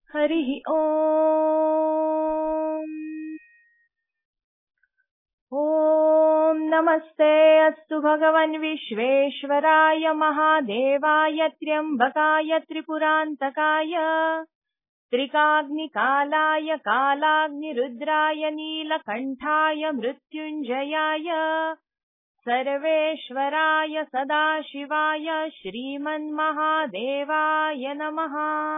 हरिः ओम्। ॐ नमस्ते अस्तु भगवन् विश्वेश्वराय महादेवाय त्र्यम्बकाय त्रिपुरान्तकाय त्रिकाग्निकालाय कालाग्निरुद्राय नीलकण्ठाय मृत्युञ्जयाय सर्वेश्वराय सदाशिवाय श्रीमन्महादेवाय नमः।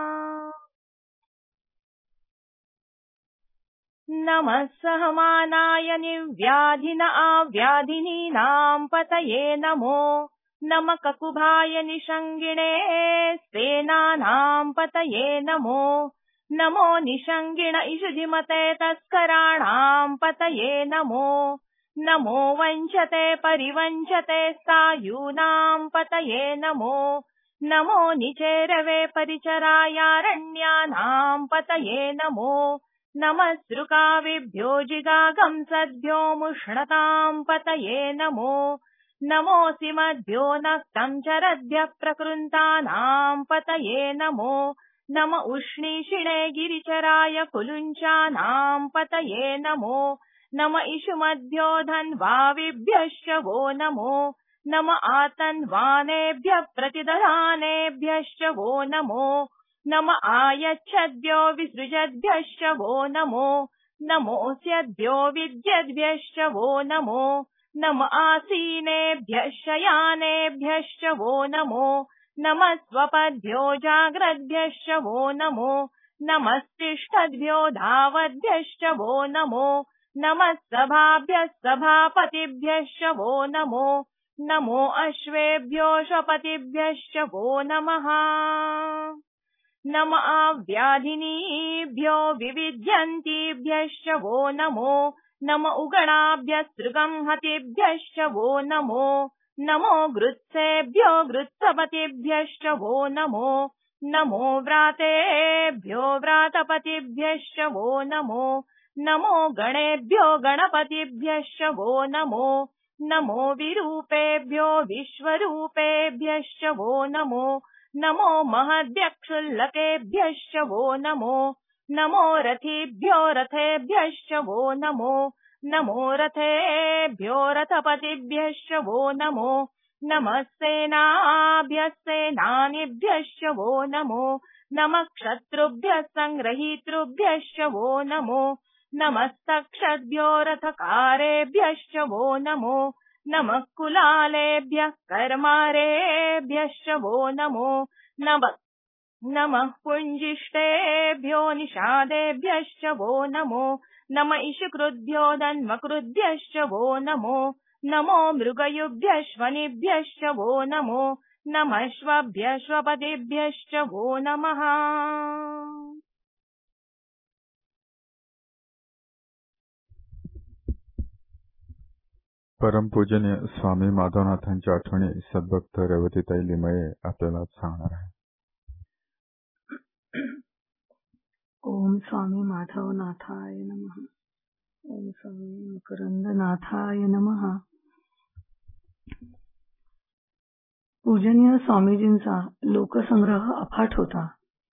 नमः सहमानाय निर्व्याधिन आव्याधिनीनां पतये नमो नमः ककुभाय निषङ्गिणे सेनानां पतये नमो नमो निषङ्गिण इषुधिमते तस्कराणां पतये नमो नमो वञ्चते परिवञ्चते सायूनां पतये नमो नमो निचेरवे परिचरायारण्यानां पतये नमो नमः सृकाविभ्यो जिगागंसद्भ्यो मुष्णतां पतये नमो नमोऽसि मद्भ्यो नक्तं चरद्भ्यः प्रकृन्तानां पतये नमो नम उष्णीषिणे गिरिचराय कुलुञ्चानां पतये नमो नम इषुमद्भ्यो धन्वाविभ्यश्च वो नमो नम आतन्वानेभ्यः प्रतिदधानेभ्यश्च वो नमो नम आयच्छद्भ्यो विसृजद्भ्यश्च वो नमो नमोऽस्यद्भ्यो विद्यद्भ्यश्च वो नमो नम आसीनेभ्यः शयानेभ्यश्च वो नमो नमः स्वपद्भ्यो जाग्रद्भ्यश्च वो नमो नमस्तिष्ठद्भ्यो धावद्भ्यश्च वो नमो नमः सभाभ्यः सभापतिभ्यश्च वो नमो नमो अश्वेभ्यो शपतिभ्यश्च वो नमः नम आव्याधिनीभ्यो विविध्यन्तीभ्यश्च वो नमो नम उगणाभ्यः सृगंहतिभ्यश्च वो नमो नमो गृत्सेभ्यो गृत्सपतिभ्यश्च वो नमो नमो व्रातेभ्यो व्रातपतिभ्यश्च वो नमो नमो गणेभ्यो गणपतिभ्यश्च वो नमो नमो विरूपेभ्यो विश्वरूपेभ्यश्च वो नमो नमो महद्यक्षुल्लकेभ्यश्च वो नमो नमो रथिभ्यो रथेभ्यश्च वो नमो नमो रथेभ्यो रथपतिभ्यश्च वो नमो नमः सेनाभ्यः सेनानिभ्यश्च वो नमो नमः क्षत्रुभ्यः संग्रहीतृभ्यश्च वो नमो नमस्तक्षद्भ्यो रथकारेभ्यश्च वो नमो नमः कुलालेभ्यः कर्मारेभ्यश्च वो नमो नमः पुञ्जिष्टेभ्यो निषादेभ्यश्च वो नमो नम इषुकृद्भ्यो धन्वकृद्भ्यश्च वो नमो नमो मृगयुभ्यश्वनिभ्यश्च वो नमो नमः श्वभ्यः श्वपतिभ्यश्च वो नमः। परमपूजनीय स्वामी माधवनाथांच्या आठवणी सद्भक्त रेवतीताई लिमये आपल्याला सांगणार आहे. ओम स्वामी माधवनाथाय नमः. ओम स्वामी मकरंदनाथाय नमः. पूजनीय स्वामीजींचा लोकसंग्रह अफाट होता.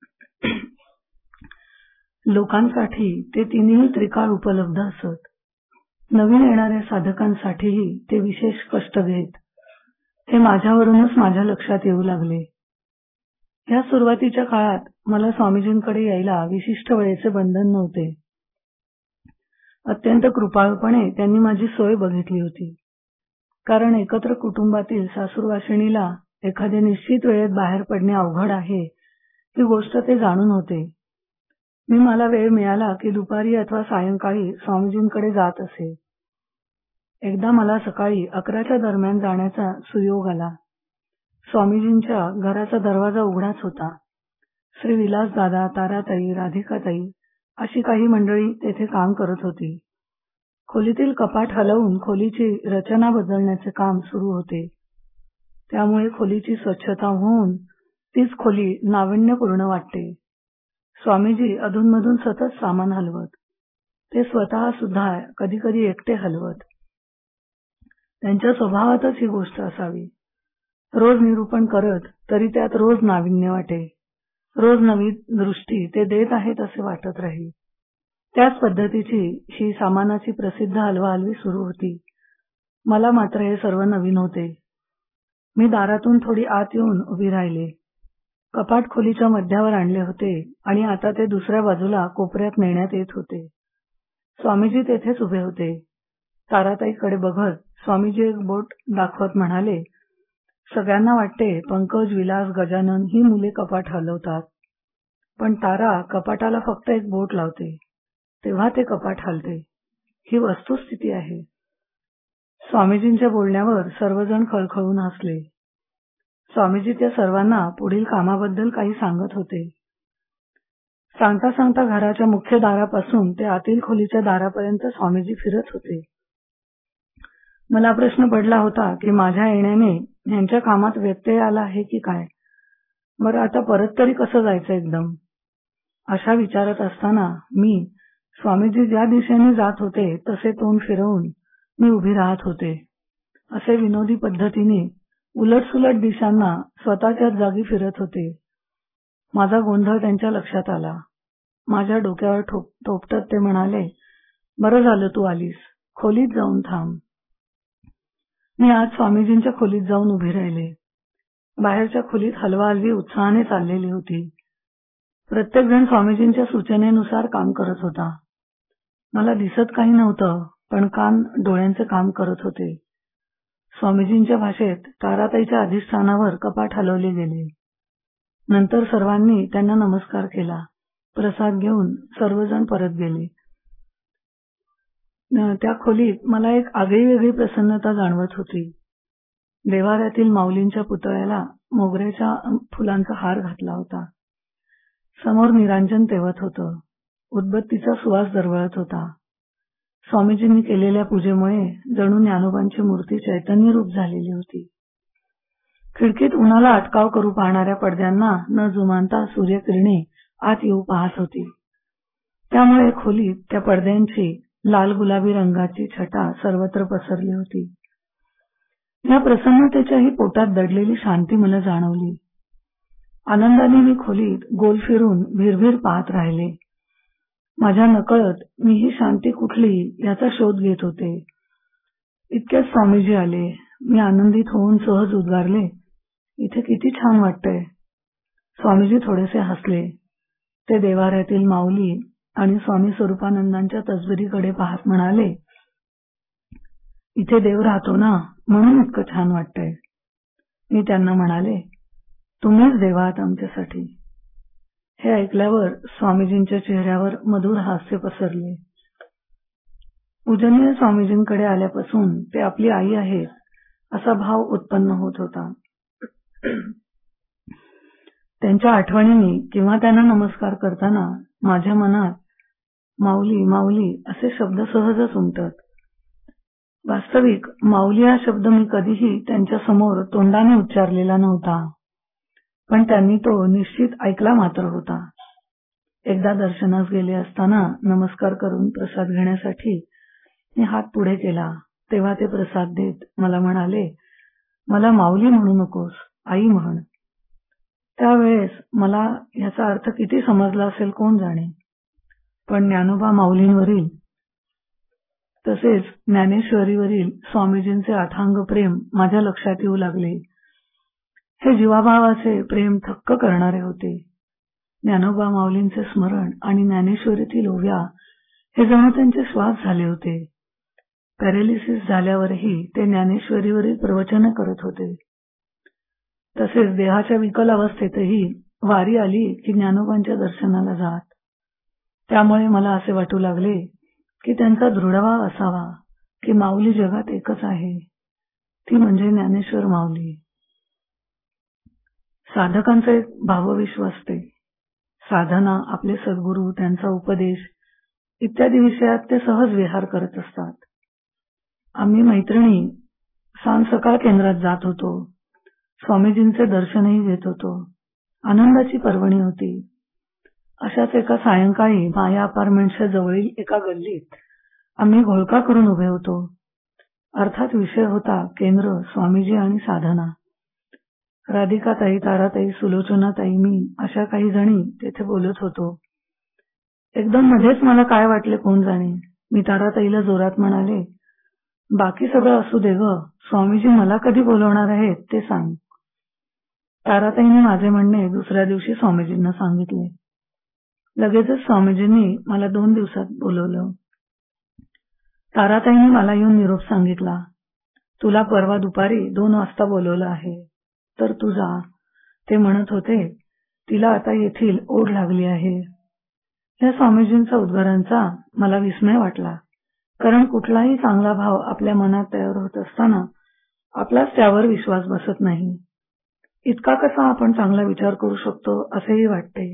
लोकांसाठी ते तिन्ही त्रिकाळ उपलब्ध असत. नवीन येणाऱ्या साधकांसाठीही ते विशेष कष्ट घेत. हे माझ्यावरूनच माझ्या लक्षात येऊ लागले. या सुरुवातीच्या काळात मला स्वामीजींकडे यायला विशिष्ट वेळेचे बंधन नव्हते. अत्यंत कृपाळूपणे त्यांनी माझी सोय बघितली होती. कारण एकत्र कुटुंबातील सासूरवाशिणीला एखाद्या निश्चित वेळेत बाहेर पडणे अवघड आहे ही गोष्ट ते जाणून होते. मला वेळ मिळाला की दुपारी अथवा सायंकाळी स्वामीजींकडे जात असे. एकदा मला सकाळी 11च्या दरम्यान जाण्याचा सुयोग आला. स्वामीजींच्या घराचा दरवाजा उघडाच होता. श्री विलासदादा, ताराताई, राधिकाताई अशी काही मंडळी तेथे काम करत होती. खोलीतील कपाट हलवून खोलीची रचना बदलण्याचे काम सुरू होते. त्यामुळे खोलीची स्वच्छता होऊन तीच खोली नाविन्यपूर्ण वाटते. स्वामीजी अधूनमधून सतत सामान हलवत. ते स्वतः सुद्धा कधी कधी एकटे हलवत. त्यांच्या स्वभावातच ही गोष्ट असावी. रोज निरूपण करत तरी त्यात रोज नाविन्य वाटे. रोज नवी दृष्टी ते देत आहेत असे वाटत राहील. त्याच पद्धतीची ही सामानाची प्रसिद्ध हलवाहलवी सुरू होती. मला मात्र हे सर्व नवीन होते. मी दारातून थोडी आत येऊन उभी राहिले. कपाट खोलीच्या मध्यावर आणले होते आणि आता ते दुसऱ्या बाजूला कोपऱ्यात नेण्यात येत होते. स्वामीजी तेथेच उभे होते. ताराताईकडे बघत स्वामीजी एक बोट दाखवत म्हणाले, सगळ्यांना वाटते पंकज, विलास, गजानन ही मुले कपाट हलवतात, पण तारा कपाटाला फक्त एक बोट लावते, तेव्हा ते कपाट हलते. ही वस्तुस्थिती आहे. स्वामीजींच्या बोलण्यावर सर्वजण खळखळून हसले. स्वामीजी त्या सर्वांना पुढील कामाबद्दल काही सांगत होते. सांगता सांगता घराच्या मुख्य दारापासून ते आतील खोलीच्या दारापर्यंत स्वामीजी फिरत होते. मला प्रश्न पडला होता की माझ्या येण्याने यांच्या कामात व्यत्यय आला आहे की काय. बरं, आता परत तरी कसं जायचं एकदम, अशा विचारत असताना मी स्वामीजी ज्या दिशेने जात होते तसे तोंड फिरवून मी उभी राहत होते. असे विनोदी पद्धतीने उलटसुलट दिशांना स्वतःच्याच जागी फिरत होते. माझा गोंधळ त्यांच्या लक्षात आला. माझ्या डोक्यावर थोपटत ते म्हणाले, बरं झालं तू आलीस, खोलीत जाऊन थांब. मी आज स्वामीजींच्या खोलीत जाऊन उभी राहिले. बाहेरच्या खोलीत हलवाहलवी उत्साहाने चाललेली होती. प्रत्येकजण स्वामीजींच्या सूचनेनुसार काम करत होता. मला दिसत काही नव्हतं, पण कान डोळ्यांचे काम करत होते. स्वामीजींच्या भाषेत ताराताईच्या अधिष्ठानावर कपाट हलवले गेले. नंतर सर्वांनी त्यांना नमस्कार केला. प्रसाद घेऊन सर्वजण परत गेले. त्या खोलीत मला एक आगळीवेगळी प्रसन्नता जाणवत होती. देवाऱ्यातील माऊलींच्या पुतळ्याला मोगऱ्याच्या फुलांचा हार घातला होता. समोर निरांजन तेवत होतं. उदबत्तीचा सुवास दरवळत होता. स्वामीजींनी केलेल्या पूजेमुळे जणू ज्ञानोबांची मूर्ती चैतन्य रूप झालेली होती. खिडकीत उन्हाला अटकाव करू पाहणाऱ्या पडद्यांना न जुमानता सूर्यकिरणे आत येऊ पाहत होती. त्यामुळे खोलीत त्या पडद्यांची लाल गुलाबी रंगाची छटा सर्वत्र पसरली होती. या प्रसन्नतेच्याही पोटात दडलेली शांती मला जाणवली. आनंदाने मी खोलीत गोल फिरून भिरभिर पाहत राहिले. माझ्या नकळत मी ही शांती कुठली याचा शोध घेत होते. इतक्यात स्वामीजी आले. मी आनंदित होऊन सहज उद्गारले, इथे किती छान वाटतंय. स्वामीजी थोडेसे हसले. ते देवाऱ्यातील माऊली आणि स्वामी स्वरूपानंदांच्या तसबिरीकडे पाहत म्हणाले, इथे देव राहतो ना, म्हणून इतकं छान वाटतंय. मी त्यांना म्हणाले, तुम्हीच देव आहात आमच्यासाठी. हे ऐकल्यावर स्वामीजींच्या चेहऱ्यावर मधुर हास्य पसरले. पूजनीय स्वामीजींकडे आल्यापासून ते आपली आई आहेत असा भाव उत्पन्न होत होता. त्यांच्या आठवणीने किंवा त्यांना नमस्कार करताना माझ्या मनात माऊली माऊली असे शब्द सहजच उमटत. वास्तविक माऊली हा शब्द मी कधीही त्यांच्या समोर तोंडाने उच्चारलेला नव्हता, पण त्यांनी तो निश्चित ऐकला मात्र होता. एकदा दर्शनास गेले असताना नमस्कार करून प्रसाद घेण्यासाठी मी हात पुढे केला, तेव्हा ते प्रसाद देत मला म्हणाले, मला माऊली म्हणू नकोस, आई म्हण. त्यावेळेस मला याचा अर्थ किती समजला असेल कोण जाणे, पण ज्ञानोबा माऊलींवरील तसेच ज्ञानेश्वरीवरील स्वामीजींचे अथांग प्रेम माझ्या लक्षात येऊ लागले. हे जीवाभावाचे प्रेम थक्क करणारे होते. ज्ञानोबा माऊलींचे स्मरण आणि ज्ञानेश्वरीतील ओव्या हे जणू त्यांचे श्वास झाले होते. पॅरालिसिस झाल्यावरही ते ज्ञानेश्वरीवरील प्रवचने करत होते. तसेच देहाच्या विकल अवस्थेतही वारी आली की ज्ञानोबांच्या दर्शनाला जात. त्यामुळे मला असे वाटू लागले की त्यांचा दृढभाव असावा की माऊली जगात एकच आहे, ती म्हणजे ज्ञानेश्वर माऊली. साधकांचा एक भावविश्व असते. साधना, आपले सद्गुरू, त्यांचा उपदेश इत्यादी विषयात ते सहज विहार करत असतात. आम्ही मैत्रिणी सांज सकाळ केंद्रात जात होतो. स्वामीजींचे दर्शनही घेत होतो. आनंदाची पर्वणी होती. अशाच एका सायंकाळी माया अपार्टमेंटच्या जवळील एका गल्लीत आम्ही घोळका करून उभे होतो. अर्थात विषय होता केंद्र, स्वामीजी आणि साधना. राधिकाताई, ताराताई, सुलोचनाताई, मी अशा काही जणी तेथे बोलत होतो. एकदम मध्येच मला काय वाटले कोण जाणे. मी ताराताईला जोरात म्हणाले, बाकी सगळं असू दे ग, स्वामीजी मला कधी बोलवणार आहेत ते सांग. ताराताईने माझे म्हणणे दुसऱ्या दिवशी स्वामीजींना सांगितले. लगेचच स्वामीजींनी मला 2 दिवसात बोलवलं. ताराताईंनी मला येऊन निरोप सांगितला. तुला परवा दुपारी 2 वाजता बोलवलं आहे, तर तू जा. ते म्हणत होते, तिला आता येथील ओढ लागली आहे. या स्वामीजींच्या उद्गारांचा मला विस्मय वाटला, कारण कुठलाही चांगला भाव आपल्या मनात तयार होत असताना आपलाच त्यावर विश्वास बसत नाही. इतका कसा आपण चांगला विचार करू शकतो असेही वाटते.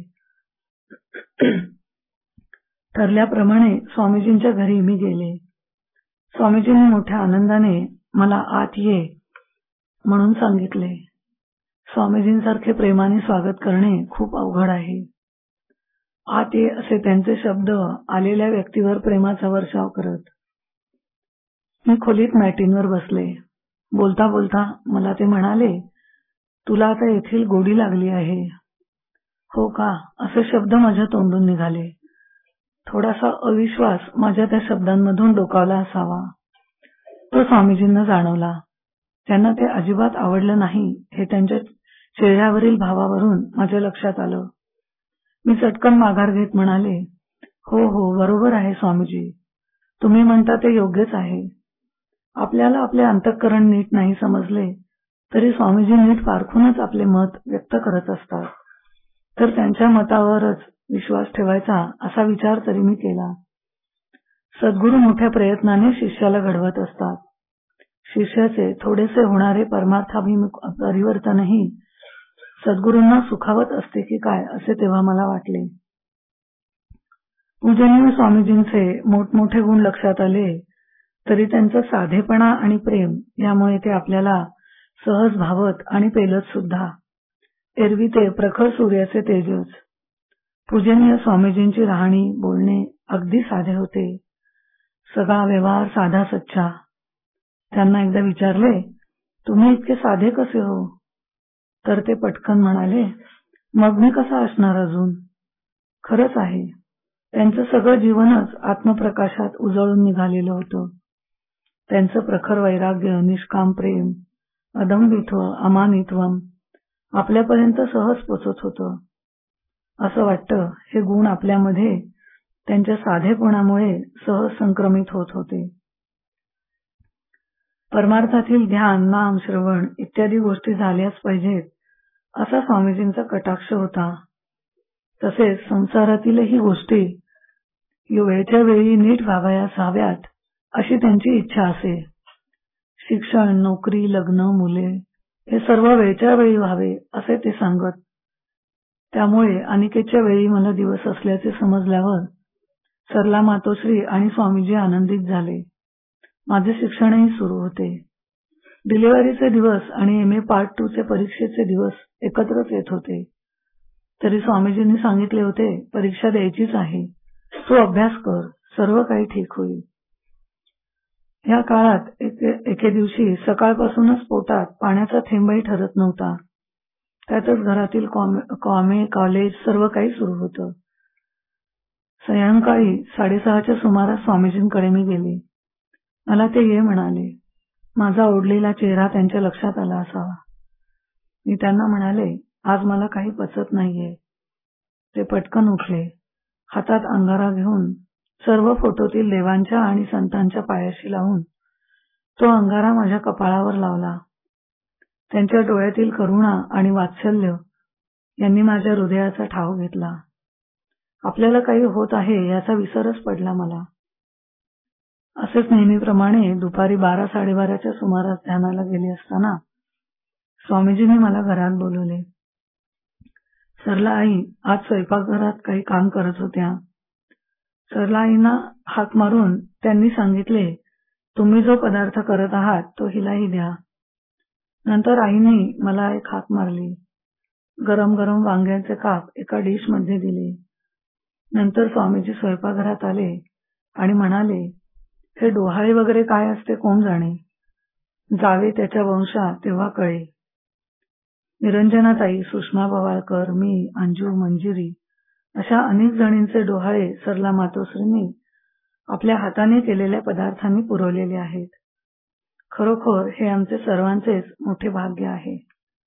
ठरल्याप्रमाणे स्वामीजींच्या घरी मी गेले. स्वामीजींनी मोठ्या आनंदाने मला आत ये म्हणून सांगितले. स्वामीजींसारखे प्रेमाने स्वागत करणे खूप अवघड आहे. आत ये असे त्यांचे शब्द आलेल्या व्यक्तीवर प्रेमाचा वर्षाव करत. मी खोलीत मॅटींवर बसले. बोलता बोलता मला ते म्हणाले, तुला आता येथील गोडी लागली आहे. हो का, असे शब्द माझ्या तोंडून निघाले. थोडासा अविश्वास माझ्या त्या शब्दांमधून डोकावला असावा. तो स्वामीजींना जाणवला. त्यांना ते अजिबात आवडलं नाही हे त्यांच्या चेहऱ्यावरील भावावरून माझ्या लक्षात आलं. मी चटकन माघार घेत म्हणाले, हो हो, बरोबर आहे स्वामीजी, तुम्ही म्हणता ते योग्यच आहे. आपल्याला आपले अंतःकरण नीट नाही समजले तरी स्वामीजी नीट पारखूनच आपले मत व्यक्त करत असतात. तर त्यांच्या मतावरच विश्वास ठेवायचा असा विचार तरी मी केला. सद्गुरू मोठ्या प्रयत्नाने शिष्याला घडवत असतात. शिष्याचे थोडेसे होणारे परमार्थाभिमुख परिवर्तनही सद्गुरूंना सुखावत असते की काय असे तेव्हा मला वाटले. पूजनीय स्वामीजींचे मोठमोठे गुण लक्षात आले तरी त्यांचा साधेपणा आणि प्रेम यामुळे ते आपल्याला सहज भावत आणि पेलत सुद्धा. एरवी ते प्रखर सूर्याचे तेजच. पूजनीय स्वामीजींची राहणी बोलणे अगदी साधे होते. सगळा व्यवहार साधा सच्चा. त्यांना एकदा विचारले, तुम्ही इतके साधे कसे हो? तर ते पटकन म्हणाले, मग मी कसा असणार अजून. खरंच आहे, त्यांचं सगळं जीवनच आत्मप्रकाशात उजळून निघालेलं होतं. त्यांचं प्रखर वैराग्य, निष्काम प्रेम, अदंभित्व, अमानित्वम आपल्यापर्यंत सहज पोचत होतं. असं वाटतं हे गुण आपल्यामध्ये त्यांच्या साधेपणामुळे सहज संक्रमित होत होते. परमार्थातील ध्यान, नाम, श्रवण इत्यादी गोष्टी झाल्याच पाहिजेत असा स्वामीजींचा कटाक्ष होता. तसेच संसारातीलही गोष्टी वेळच्या वेळी नीट व्हावयास हव्यात अशी त्यांची इच्छा असे. शिक्षण, नोकरी, लग्न, मुले हे सर्व वेळच्या वेळी व्हावे असे ते सांगत. त्यामुळे अनिकेतच्या वेळी मला दिवस असल्याचे समजल्यावर सरला मातोश्री आणि स्वामीजी आनंदित झाले. माझे शिक्षणही सुरू होते. डिलिव्हरीचे दिवस आणि MA पार्ट 2 चे परीक्षेचे दिवस एकत्रच येत होते. तरी स्वामीजींनी सांगितले होते, परीक्षा द्यायचीच आहे, तू अभ्यास कर, सर्व काही ठीक होईल. या काळात एके दिवशी सकाळपासूनच पोटात पाण्याचा थेंबही ठरत नव्हता. त्यातच घरातील कामे, कॉलेज सर्व काही सुरू होतं. सायंकाळी 6:30च्या सुमारास स्वामीजींकडे मी गेले. मला ते ये म्हणाले. माझा ओढलेला चेहरा त्यांच्या लक्षात आला असावा. मी त्यांना म्हणाले, आज मला काही पचत नाहीये. ते पटकन उठले. हातात अंगारा घेऊन सर्व फोटोतील देवांच्या आणि संतांच्या पायाशी लावून तो अंगारा माझ्या कपाळावर लावला. त्यांच्या डोळ्यातील करुणा आणि वात्सल्य यांनी माझ्या हृदयाचा ठाव घेतला. आपल्याला काही होत आहे याचा विसरच पडला मला. असेच नेहमीप्रमाणे दुपारी 12-12:30च्या सुमारास ध्यानाला गेले असताना स्वामीजींनी मला घरात बोलवले. सरला आई आज स्वयंपाकघरात काही काम करत होत्या. सरला आईंना हाक मारून त्यांनी सांगितले, तुम्ही जो पदार्थ करत आहात तो हिलाही द्या. नंतर आईने मला एक हाक मारली. गरम गरम वांग्याचे काप एका डिशमध्ये दिले. नंतर स्वामीजी स्वयंपाकघरात आले आणि म्हणाले, हे डोहाळे वगैरे काय असते कोण जाणे. जावे त्याच्या वंशात तेव्हा कळे. निरंजनाताई, सुषमा भवाळकर, मी, अंजू, मंजिरी अशा अनेक जणींचे डोहाळे सरला मातोश्रींनी आपल्या हाताने केलेल्या पदार्थांनी पुरवलेले आहेत. खरोखर हे आमचे सर्वांचेच मोठे भाग्य आहे.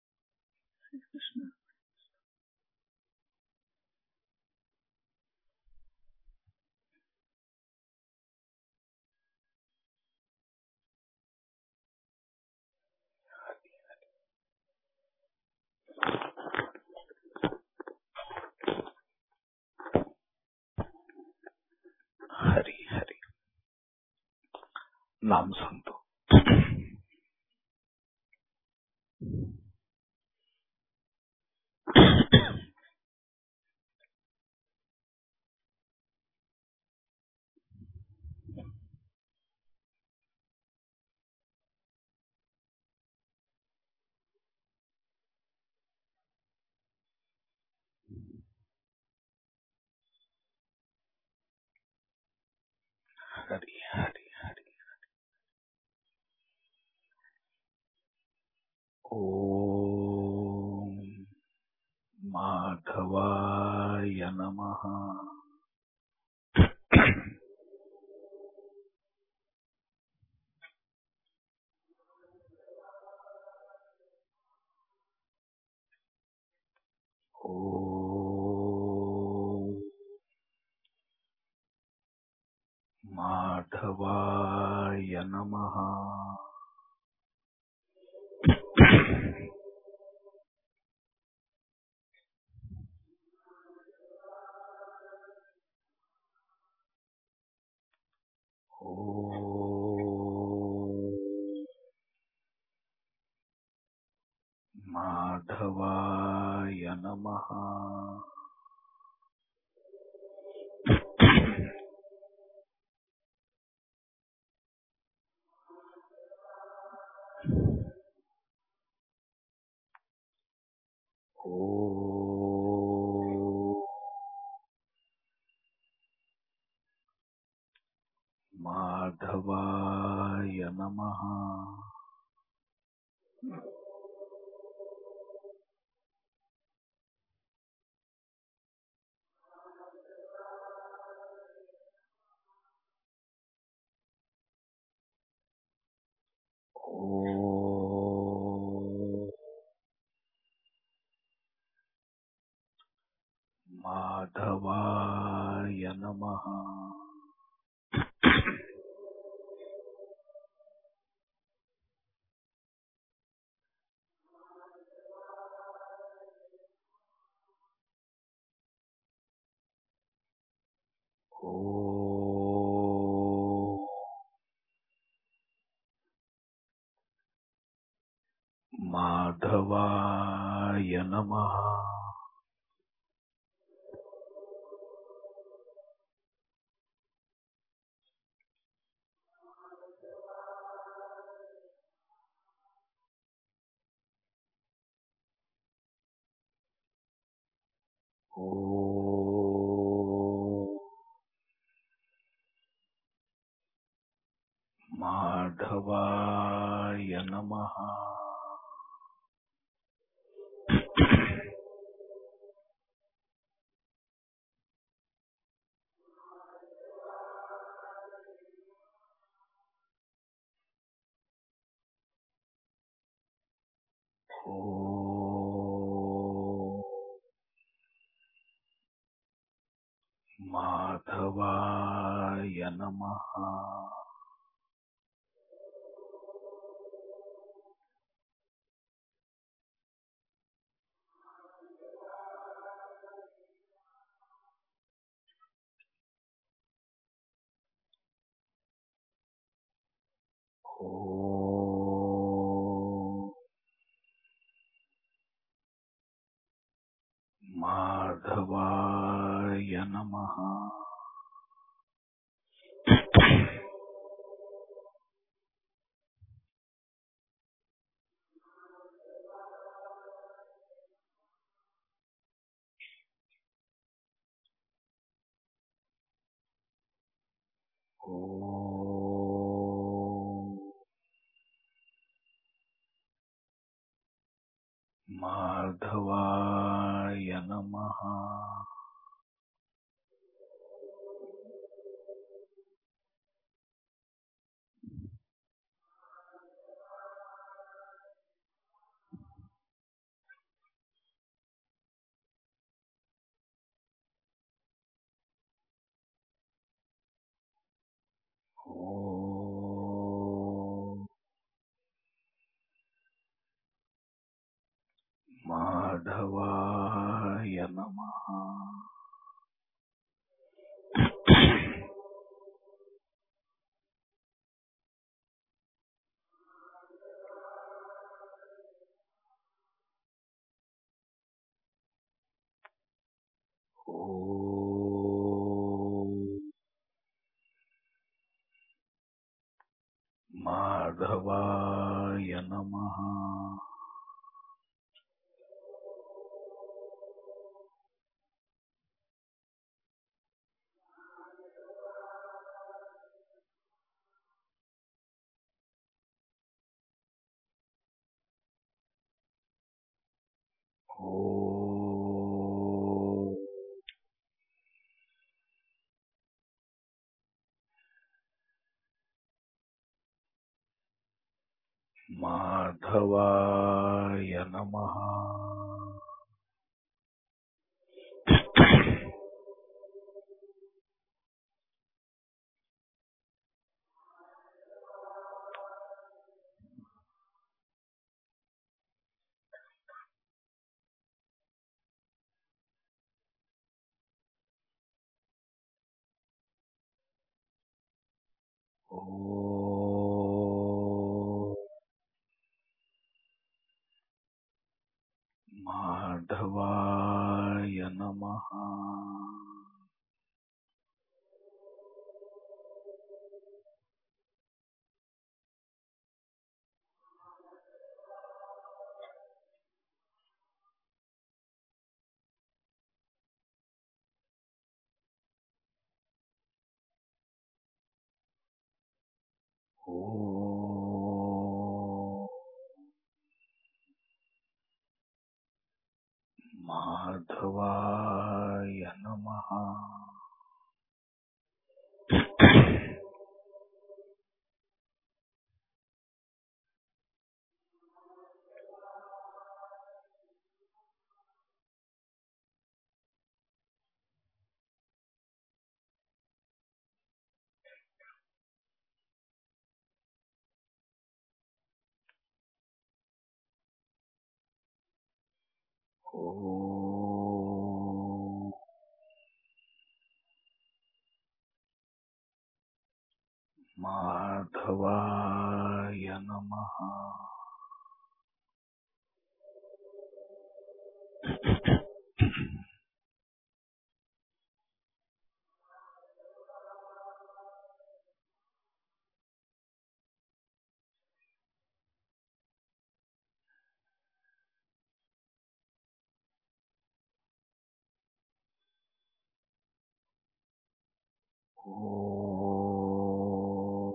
हरी हरी. नाम सांगतो. हरी हरी हरी. ओम माधवाय नमः. ओम माधवाय नमः. ओम माधवाय नमः. ओम माधवाय नमः. ओम माधवाय नमः. ओम माधवाय नमः. ओम माधवाय नमः. ओम माधवाय नमः. ओम माधवाय नमः. ओम माधवाय नमः। ॐ माधवाय नमः। ॐ माधवाय नमः। ॐ माधवाय नमः। ॐ माधवाय नमः। ॐ माधवाय नमः। ॐ माधवाय नमः। ॐ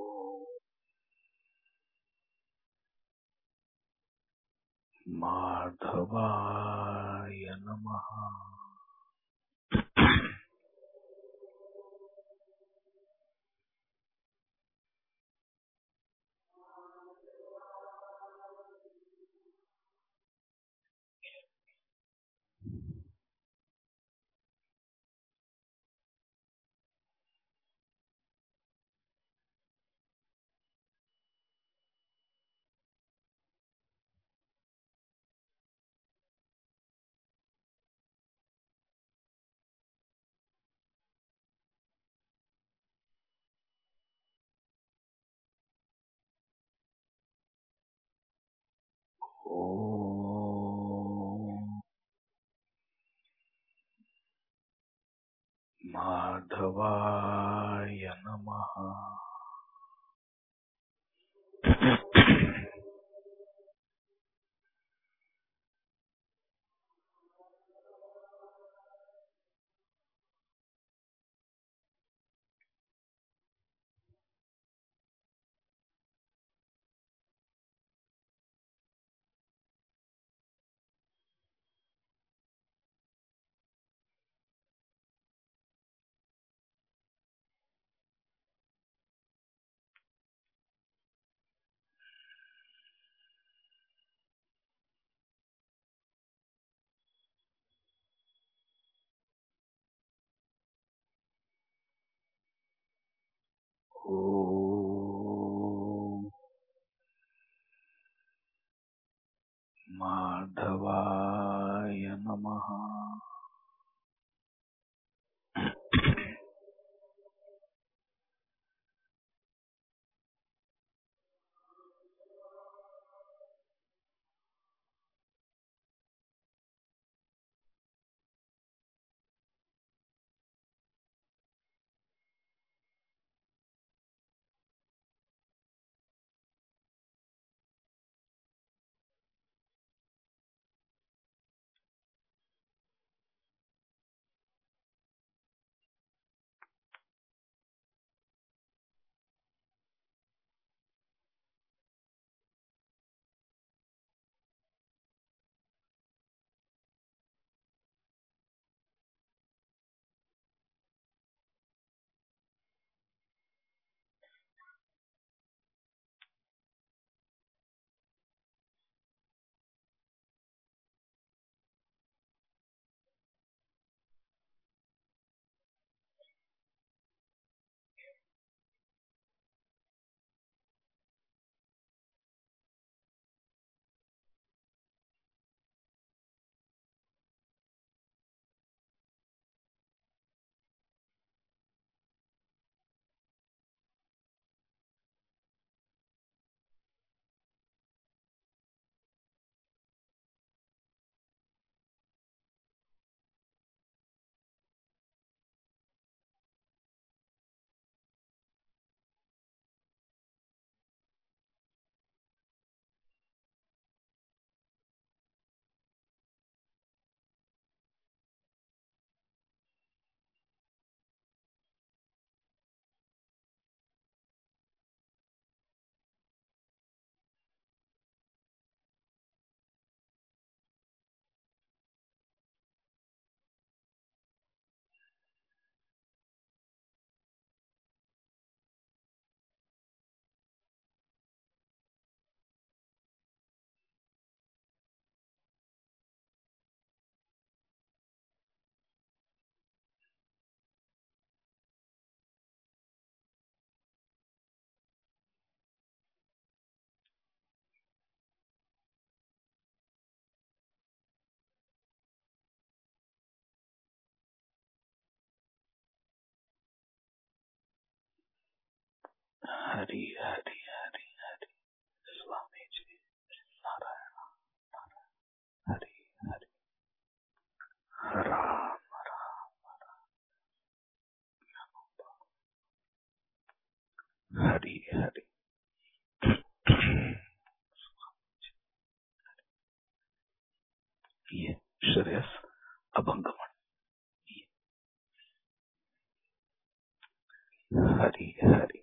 माधवाय नमः। ॐ माधवाय नमः। ओम माधवाय नमः। हरि हरि हरि हरि स्वामी जी नारायण हरि हरि राम राम हरि हरि ये श्रेयस अभंगमण हरि हरि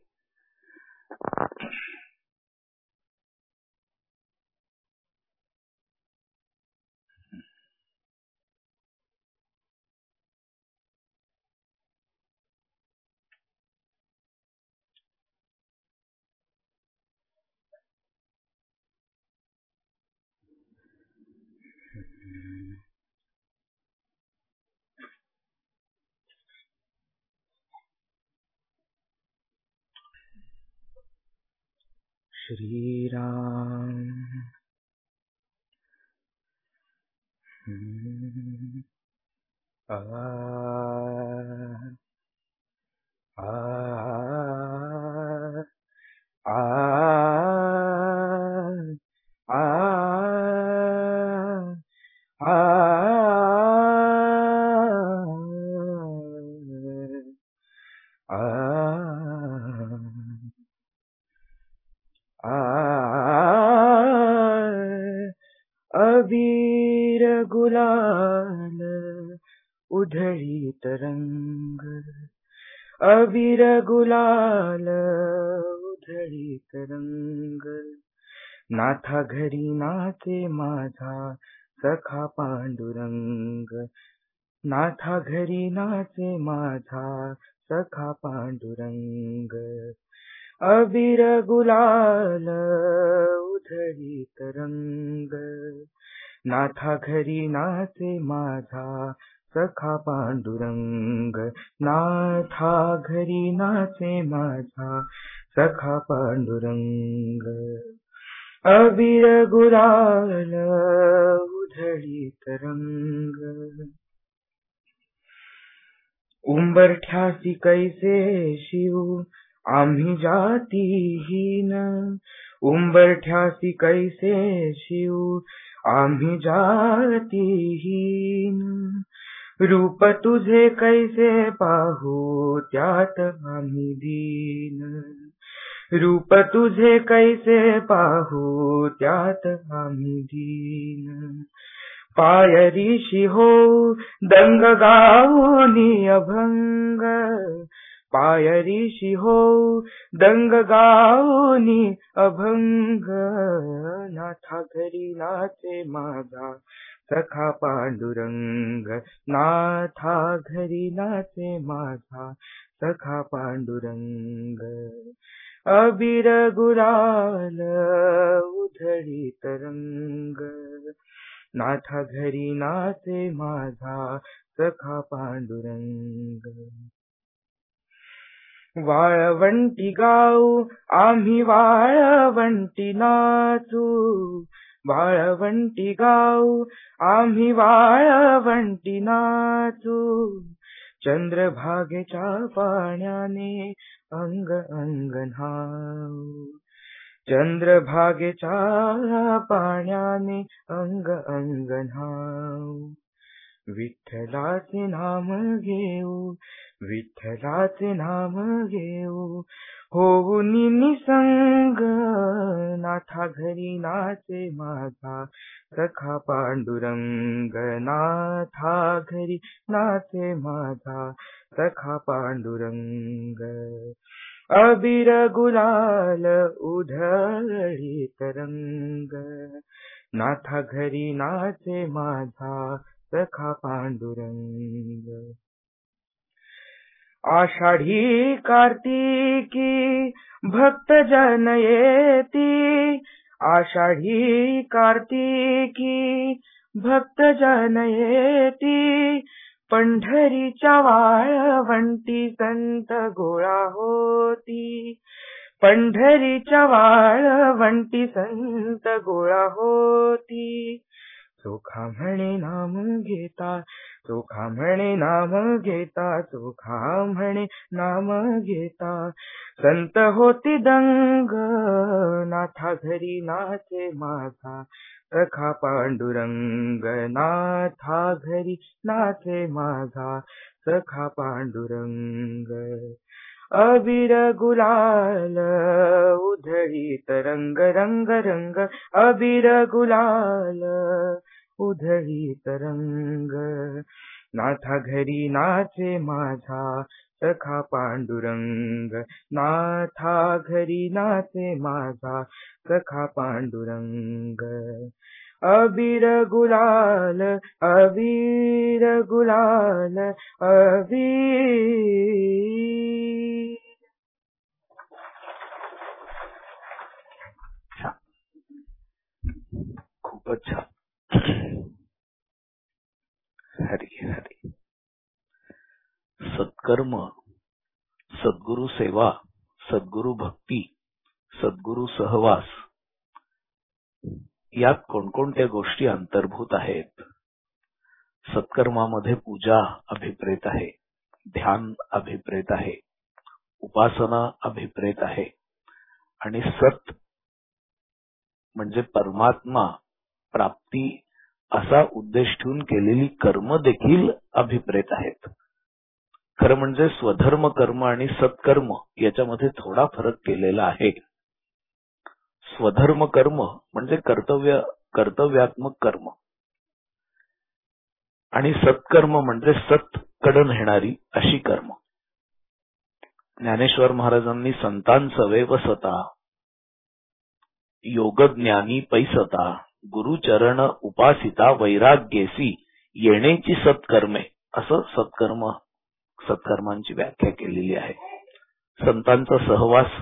श्री राम आ आ आ आ अबीर गुलाल उधळी तरंग अबीर गुलाल उधळी तरंग नाथा घरी नाचे माझा सखा पांडुरंग नाथा घरी नाचे माझा सखा पांडुरंग अबीर गुलाल उधळी तरंग नाथा घरी नाचे माझा सखा पांडुरंग, नाथा घरी नाचे माझा सखा पांडुरंग. अबीर गुलाल उधळीत रंग, उंबरठ्यासी कैसे शिव आम्ही जातीहीन, उंबरठ्यासी कैसे शिव आम्ही जातीहीन. रूप तुझे कैसे पाहू त्यात आम्ही दीन, रूप तुझे कैसे पाहू त्यात आम्ही दीन. पायरीशी हो दंग गाऊनी अभंग, पायरीशी हो दंग गाऊनी अभंग. नाथा घरी नाचे माझा सखा पांडुरंग, नाथा घरी नाचे माझा सखा पांडुरंग. अबीर गुलाल उधळीत रंग, नाथा घरी नाचे माझा सखा पांडुरंग. वाळवंटी गाऊ आम्ही वाळवंटी नाचू, वाळवंटी गाऊ आम्ही वाळवंटी नाचू. चंद्रभागेच्या पाण्याने अंग अंग न्हाऊ, चंद्रभागेच्या पाण्याने अंग अंग न्हाऊ. विठ्ठलाचे नाम घेऊ, विठ्ठलाचे नाम घेऊ होऊन निसंग. नाथा घरी नाचे माझा सखा पांडुरंग, नाथा घरी नाचे माझा सखा पांडुरंग. अबीर गुलाल उधळीत रंग, नाथा घरी नाचे माझा सखा पांडुरंग. आषाढी कार्तिकी भक्त जन येती, आषाढी कार्तिकी भक्त जन येती. पंढरीच्या वाळवंटी संत गोळा होती, पंढरीच्या वाळवंटी संत गोळा होती. चोखा म्हणे नाम घेता, चोखा म्हणे नाम घेता, चोखा म्हणे नाम घेता. संत होती दंग, नाथा घरी नाचे माझा सखा पांडुरंग, नाथा घरी नाचे माझा सखा पांडुरंग. अबीर गुलाल उधळीत रंग, रंग रंग अबीर गुलाल उधळीत रंग. नाथा घरी नाचे माझा सखा पांडुरंग, नाथा घरी नाचे माझा सखा पांडुरंग. अबीर गुलाल, अबीर गुलाल, अबीर. खूपच छान. हरी हरी. सत्कर्म, सद्गुरु सेवा, सद्गुरु भक्ती, सद्गुरु सहवास यात कोणकोणत्या गोष्टी अंतर्भूत आहेत? सत्कर्मामध्ये पूजा अभिप्रेत आहे, ध्यान अभिप्रेत आहे, उपासना अभिप्रेत आहे आणि सत म्हणजे परमात्मा प्राप्ती असा उद्देश ठेवून केलेली कर्म देखील अभिप्रेत आहेत. खरं म्हणजे स्वधर्म कर्म आणि सत्कर्म याच्यामध्ये थोडा फरक केलेला आहे. स्वधर्म कर्म म्हणजे कर्तव्यात्मक कर्म आणि सत्कर्म म्हणजे सत कडे नेणारी अशी कर्म. ज्ञानेश्वर महाराजांनी संतांसवे वसता, योगज्ञानी पैसता, गुरुचरण उपासिता, वैराग्येसी येण्याची सत्कर्मे असं सत्कर्मांची व्याख्या केलेली आहे. संतांचा सहवास,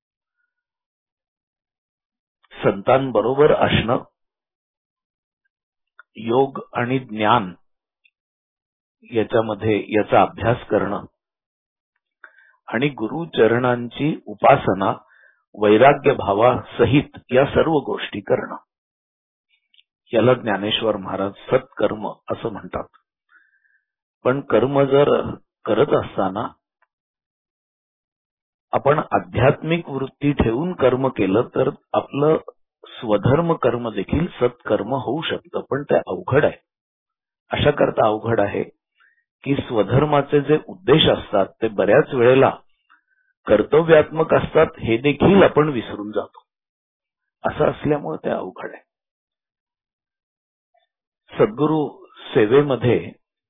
संतांबरोबर असणं, योग आणि ज्ञान याच्यामध्ये याचा अभ्यास करणं आणि गुरुचरणांची उपासना वैराग्य भावासहित या सर्व गोष्टी करणं, याला ज्ञानेश्वर महाराज सत्कर्म असं म्हणतात. पण कर्म जर करत असताना आपण आध्यात्मिक वृत्ती ठेवून कर्म केलं तर आपलं स्वधर्म कर्म देखील सत्कर्म होऊ शकतं, पण ते अवघड आहे. अशा करता अवघड आहे की स्वधर्माचे जे उद्देश असतात ते बऱ्याच वेळेला कर्तव्यात्मक असतात, हे देखील आपण विसरून जातो. असं असल्यामुळे ते अवघड आहे. सद्गुरु सेवेमध्ये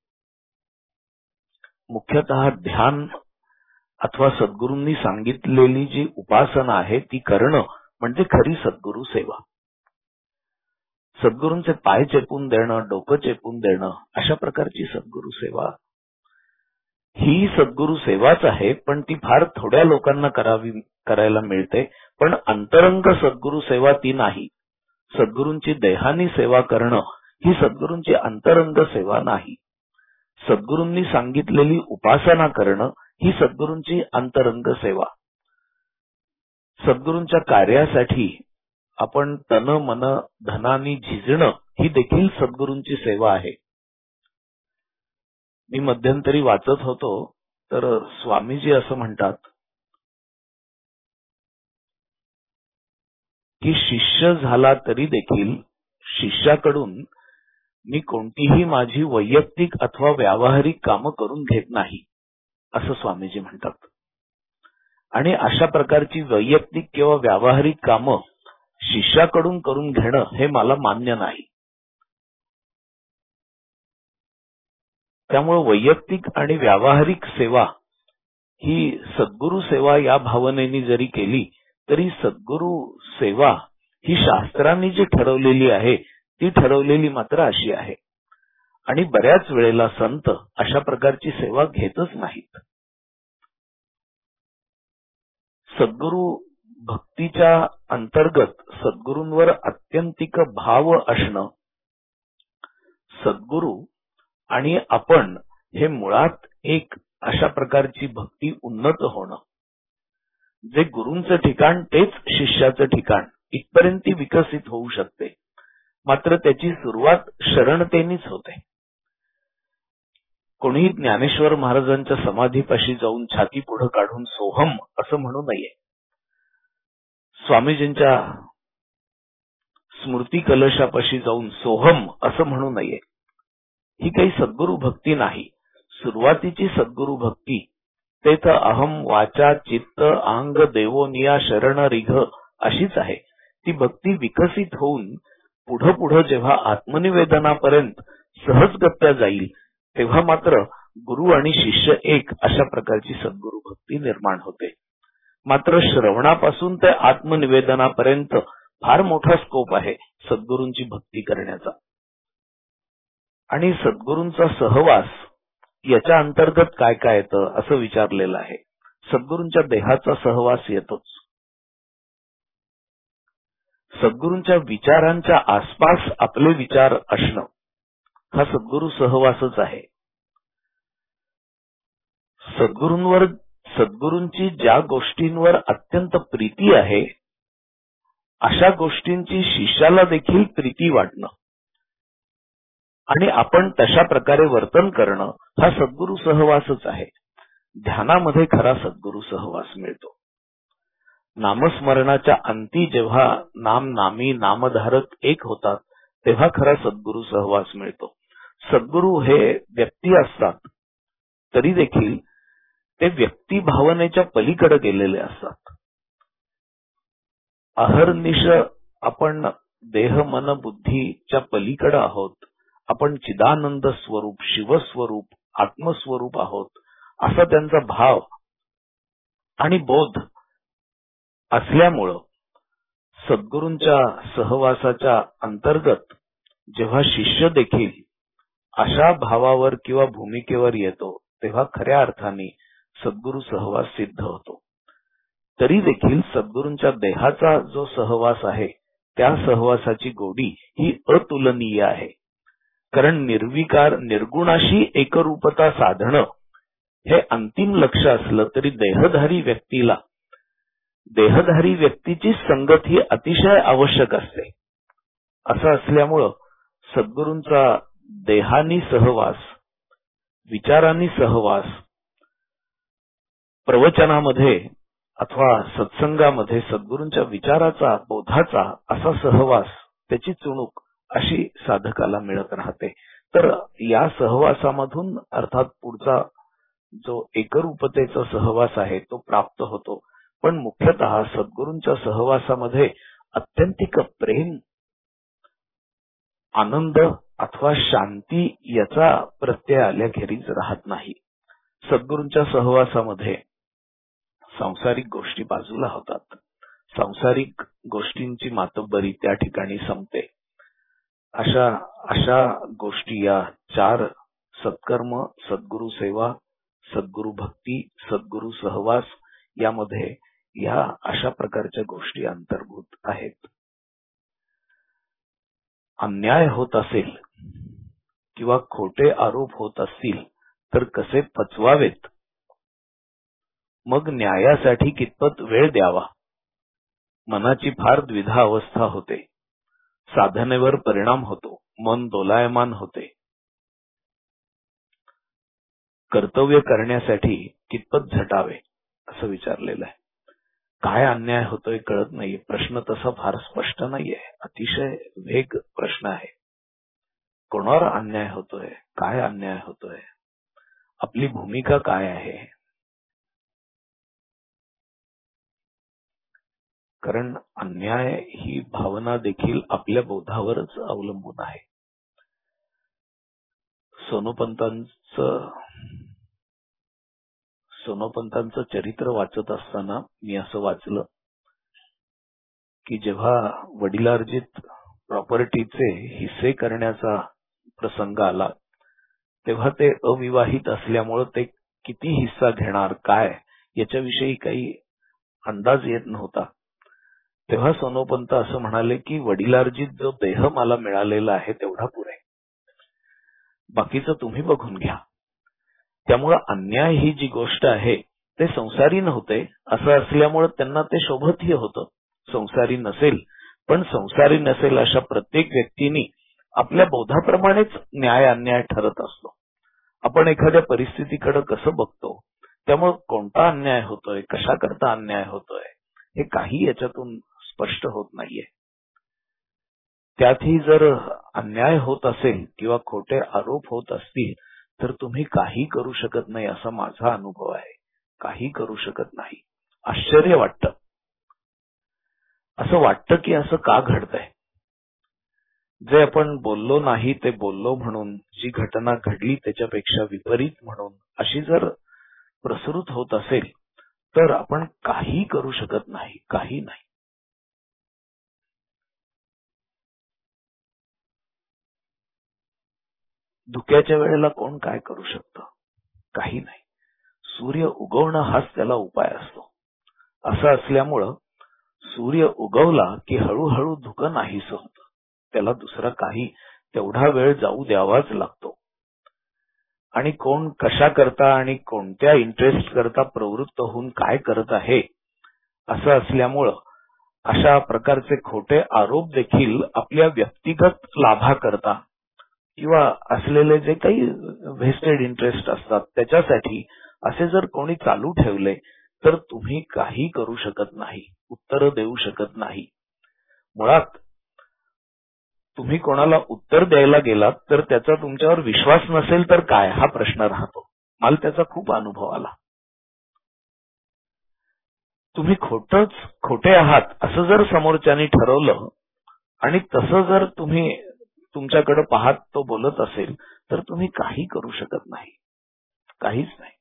मुख्यतः ध्यान अथवा सद्गुरूंनी सांगितलेली जी उपासना आहे ती करणं म्हणजे खरी सद्गुरु सेवा. सद्गुरूंचे पाय चेपून देणं, डोकं चेपून देणं, अशा प्रकारची सद्गुरु सेवा ही सद्गुरु सेवाच आहे, पण ती फार थोड्या लोकांना करायला मिळते. पण अंतरंग सद्गुरु सेवा ती नाही. सद्गुरूंची देहानी सेवा करणं ही सद्गुरूंची अंतरंग सेवा नाही. सद्गुरूंनी सांगितलेली उपासना करणं ही सद्गुरूंची अंतरंग सेवा. सद्गुरूंच्या कार्यासाठी आपण तन मन धनानी झिजणं ही देखील सद्गुरूंची सेवा आहे. मी मध्यंतरी वाचत होतो तर स्वामीजी असं म्हणतात की शिष्य झाला तरी देखील शिष्याकडून मी कोणतीही माझी वैयक्तिक अथवा व्यावहारिक कामं करून घेत नाही, असं स्वामीजी म्हणतात. आणि अशा प्रकारची वैयक्तिक किंवा व्यावहारिक कामं शिष्याकडून करून घेणं हे मला मान्य नाही. त्यामुळे वैयक्तिक आणि व्यावहारिक सेवा ही सद्गुरु सेवा या भावनेने जरी केली तरी सद्गुरु सेवा ही शास्त्रांनी जी ठरवलेली आहे ती ठरवलेली मात्र अशी आहे. आणि बऱ्याच वेळेला संत अशा प्रकारची सेवा घेतच नाहीत. सद्गुरु भक्तीच्या अंतर्गत सद्गुरूंवर अत्यंतिक भाव असणं, सद्गुरु आणि आपण हे मुळात एक अशा प्रकारची भक्ती उन्नत होणं, जे गुरूंचं ठिकाण तेच शिष्याचं ठिकाण, इथपर्यंत ती विकसित होऊ शकते. मात्र त्याची सुरुवात शरणतेनेच होते. कोणीही ज्ञानेश्वर महाराजांच्या समाधीपाशी जाऊन छाती पुढे काढून सोहम असं म्हणू नये. स्वामीजींच्या स्मृती कलशापाशी जाऊन सोहम असं म्हणू नये. ही काही सद्गुरु भक्ती नाही. सुरुवातीची सद्गुरु भक्ती तेथ अहम वाचा चित्त अंग देवोनिया शरण रिघ अशीच आहे. ती भक्ती विकसित होऊन पुढं पुढं जेव्हा आत्मनिवेदनापर्यंत सहजगत्या जाईल तेव्हा मात्र गुरु आणि शिष्य एक अशा प्रकारची सद्गुरु भक्ती निर्माण होते. मात्र श्रवणापासून ते आत्मनिवेदनापर्यंत फार मोठा स्कोप आहे सद्गुरूंची भक्ती करण्याचा. आणि सद्गुरूंचा सहवास याच्या अंतर्गत काय काय येतं असं विचारलेलं आहे. सद्गुरूंच्या देहाचा सहवास येतोच. सद्गुरूंच्या विचारांच्या आसपास आपले विचार असणं हा सद्गुरु सहवासच आहे. सद्गुरूंची ज्या गोष्टींवर अत्यंत प्रीती आहे अशा गोष्टींची शिष्याला देखील प्रीती वाटणं आणि आपण तशा प्रकारे वर्तन करणं हा सद्गुरु सहवासच आहे. ध्यानामध्ये खरा सद्गुरु सहवास मिळतो. नामस्मरणाच्या अंती जेव्हा नामी नामधारक एक होतात तेव्हा खरा सद्गुरु सहवास मिळतो. सद्गुरु हे व्यक्ती असतात तरी देखील ते व्यक्ती भावनेच्या पलीकडे गेलेले असतात. अहर्निश आपण देह मन बुद्धीच्या पलीकडे आहोत. आपण चिदानंद स्वरूप, शिवस्वरूप, आत्मस्वरूप आहोत असा त्यांचा भाव आणि बोध असल्यामुळं सद्गुरूंच्या सहवासाच्या अंतर्गत जेव्हा शिष्य देखील अशा भावावर किंवा भूमिकेवर येतो तेव्हा खऱ्या अर्थाने सद्गुरु सहवास सिद्ध होतो. तरी देखील सद्गुरूंच्या देहाचा जो सहवास आहे त्या सहवासाची गोडी ही अतुलनीय आहे. कारण निर्विकार निर्गुणाशी एकरूपता साधणं हे अंतिम लक्ष असलं तरी देहधारी व्यक्तीची संगत ही अतिशय आवश्यक असते. असं असल्यामुळं सद्गुरूंचा देहानी सहवास, विचारांनी सहवास, प्रवचनामध्ये अथवा सत्संगामध्ये सद्गुरूंच्या विचाराचा, बोधाचा असा सहवास, त्याची चुणूक अशी साधकाला मिळत राहते. तर या सहवासामधून अर्थात पुढचा जो एकरूपतेचा सहवास आहे तो प्राप्त होतो. पण मुख्यतः सद्गुरूंच्या सहवासामध्ये अत्यंतिक प्रेम, आनंद अथवा शांती याचा प्रत्यय आल्याखेरीज राहत नाही. सद्गुरूंच्या सहवासामध्ये सांसारिक गोष्टी बाजूला होतात. सांसारिक गोष्टींची मातब्बरी त्या ठिकाणी संपते. अशा गोष्टी या 4 सत्कर्म, सद्गुरु सेवा, सद्गुरु भक्ती, सद्गुरु सहवास यामध्ये या अशा प्रकारच्या गोष्टी अंतर्भूत आहेत. अन्याय होत असेल किंवा खोटे आरोप होत असतील तर कसे पचवावेत, मग न्यायासाठी कितपत वेळ द्यावा, मनाची फार द्विधा अवस्था होते. साधनेवर परिणाम होतो, मन दोलायमान होते. कर्तव्य करण्यासाठी कितपत झटावे असं विचारलेलं आहे. काय अन्याय होतोय कळत नाहीये. प्रश्न तसा फार स्पष्ट नाहीये, अतिशय वेग प्रश्न आहे. कोणावर अन्याय होतोय, काय अन्याय होतोय, आपली भूमिका काय आहे. कारण अन्याय ही भावना देखील आपल्या बोधावरच अवलंबून आहे. सोनोपंतांचं चरित्र वाचत असताना मी असं वाचलं की जेव्हा वडिलार्जित प्रॉपर्टीचे हिस्से करण्याचा प्रसंग आला तेव्हा ते अविवाहित असल्यामुळे ते किती हिस्सा घेणार काय याच्याविषयी काही अंदाज येत नव्हता. तेव्हा सोनोपंत असं म्हणाले की वडिलार्जित जो देह मला मिळालेला आहे तेवढा पुरे, बाकीचं तुम्ही बघून घ्या. त्यामुळे अन्याय ही जी गोष्ट आहे ते संसारी नव्हते. असं असल्यामुळे त्यांना ते शोभतही होतं. संसारी नसेल, पण संसारी नसेल अशा प्रत्येक व्यक्तीने आपल्या बोधाप्रमाणेच न्याय अन्याय ठरत असतो. आपण एखाद्या परिस्थितीकडे कसं बघतो, त्यामुळे कोणता अन्याय होतोय, कशा करता अन्याय होतोय हे काही याच्यातून स्पष्ट होत नाहीये. त्यातही जर अन्याय होत असेल किंवा खोटे आरोप होत असतील तर तुम्ही काही करू शकत नाही असा माझा अनुभव आहे. काही करू शकत नाही. आश्चर्य वाटतं. असं वाटतं की असं का घडतंय. जे आपण बोललो नाही ते बोललो म्हणून, जी घटना घडली त्याच्यापेक्षा विपरीत म्हणून अशी जर प्रसृत होत असेल तर आपण काही करू शकत नाही. काही नाही. धुक्याच्या वेळेला कोण काय करू शकतं. काही नाही. सूर्य उगवणं हाच त्याला उपाय असतो. असं असल्यामुळं सूर्य उगवला की हळूहळू धुकं नाहीसं होतं. त्याला दुसरा काही तेवढा वेळ जाऊ द्यावाच लागतो. आणि कोण कशा करता आणि कोणत्या इंटरेस्ट करता प्रवृत्त होऊन काय करत आहे असं असल्यामुळं अशा प्रकारचे खोटे आरोप देखील आपल्या व्यक्तिगत लाभा करता किंवा असलेले जे काही व्हेस्टेड इंटरेस्ट असतात त्याच्यासाठी असे जर कोणी चालू ठेवले तर तुम्ही काही करू शकत नाही. उत्तर देऊ शकत नाही. मुळात तुम्ही कोणाला उत्तर द्यायला गेलात तर त्याचा तुमच्यावर विश्वास नसेल तर काय हा प्रश्न राहतो. मला त्याचा खूप अनुभव आला. तुम्ही खोटे आहात असं जर समोरच्याने ठरवलं आणि तसं जर तुम्ही तुमच्याकडे पाहत तो बोलत असेल तर तुम्ही काही करू शकत नाही. काहीच नाही.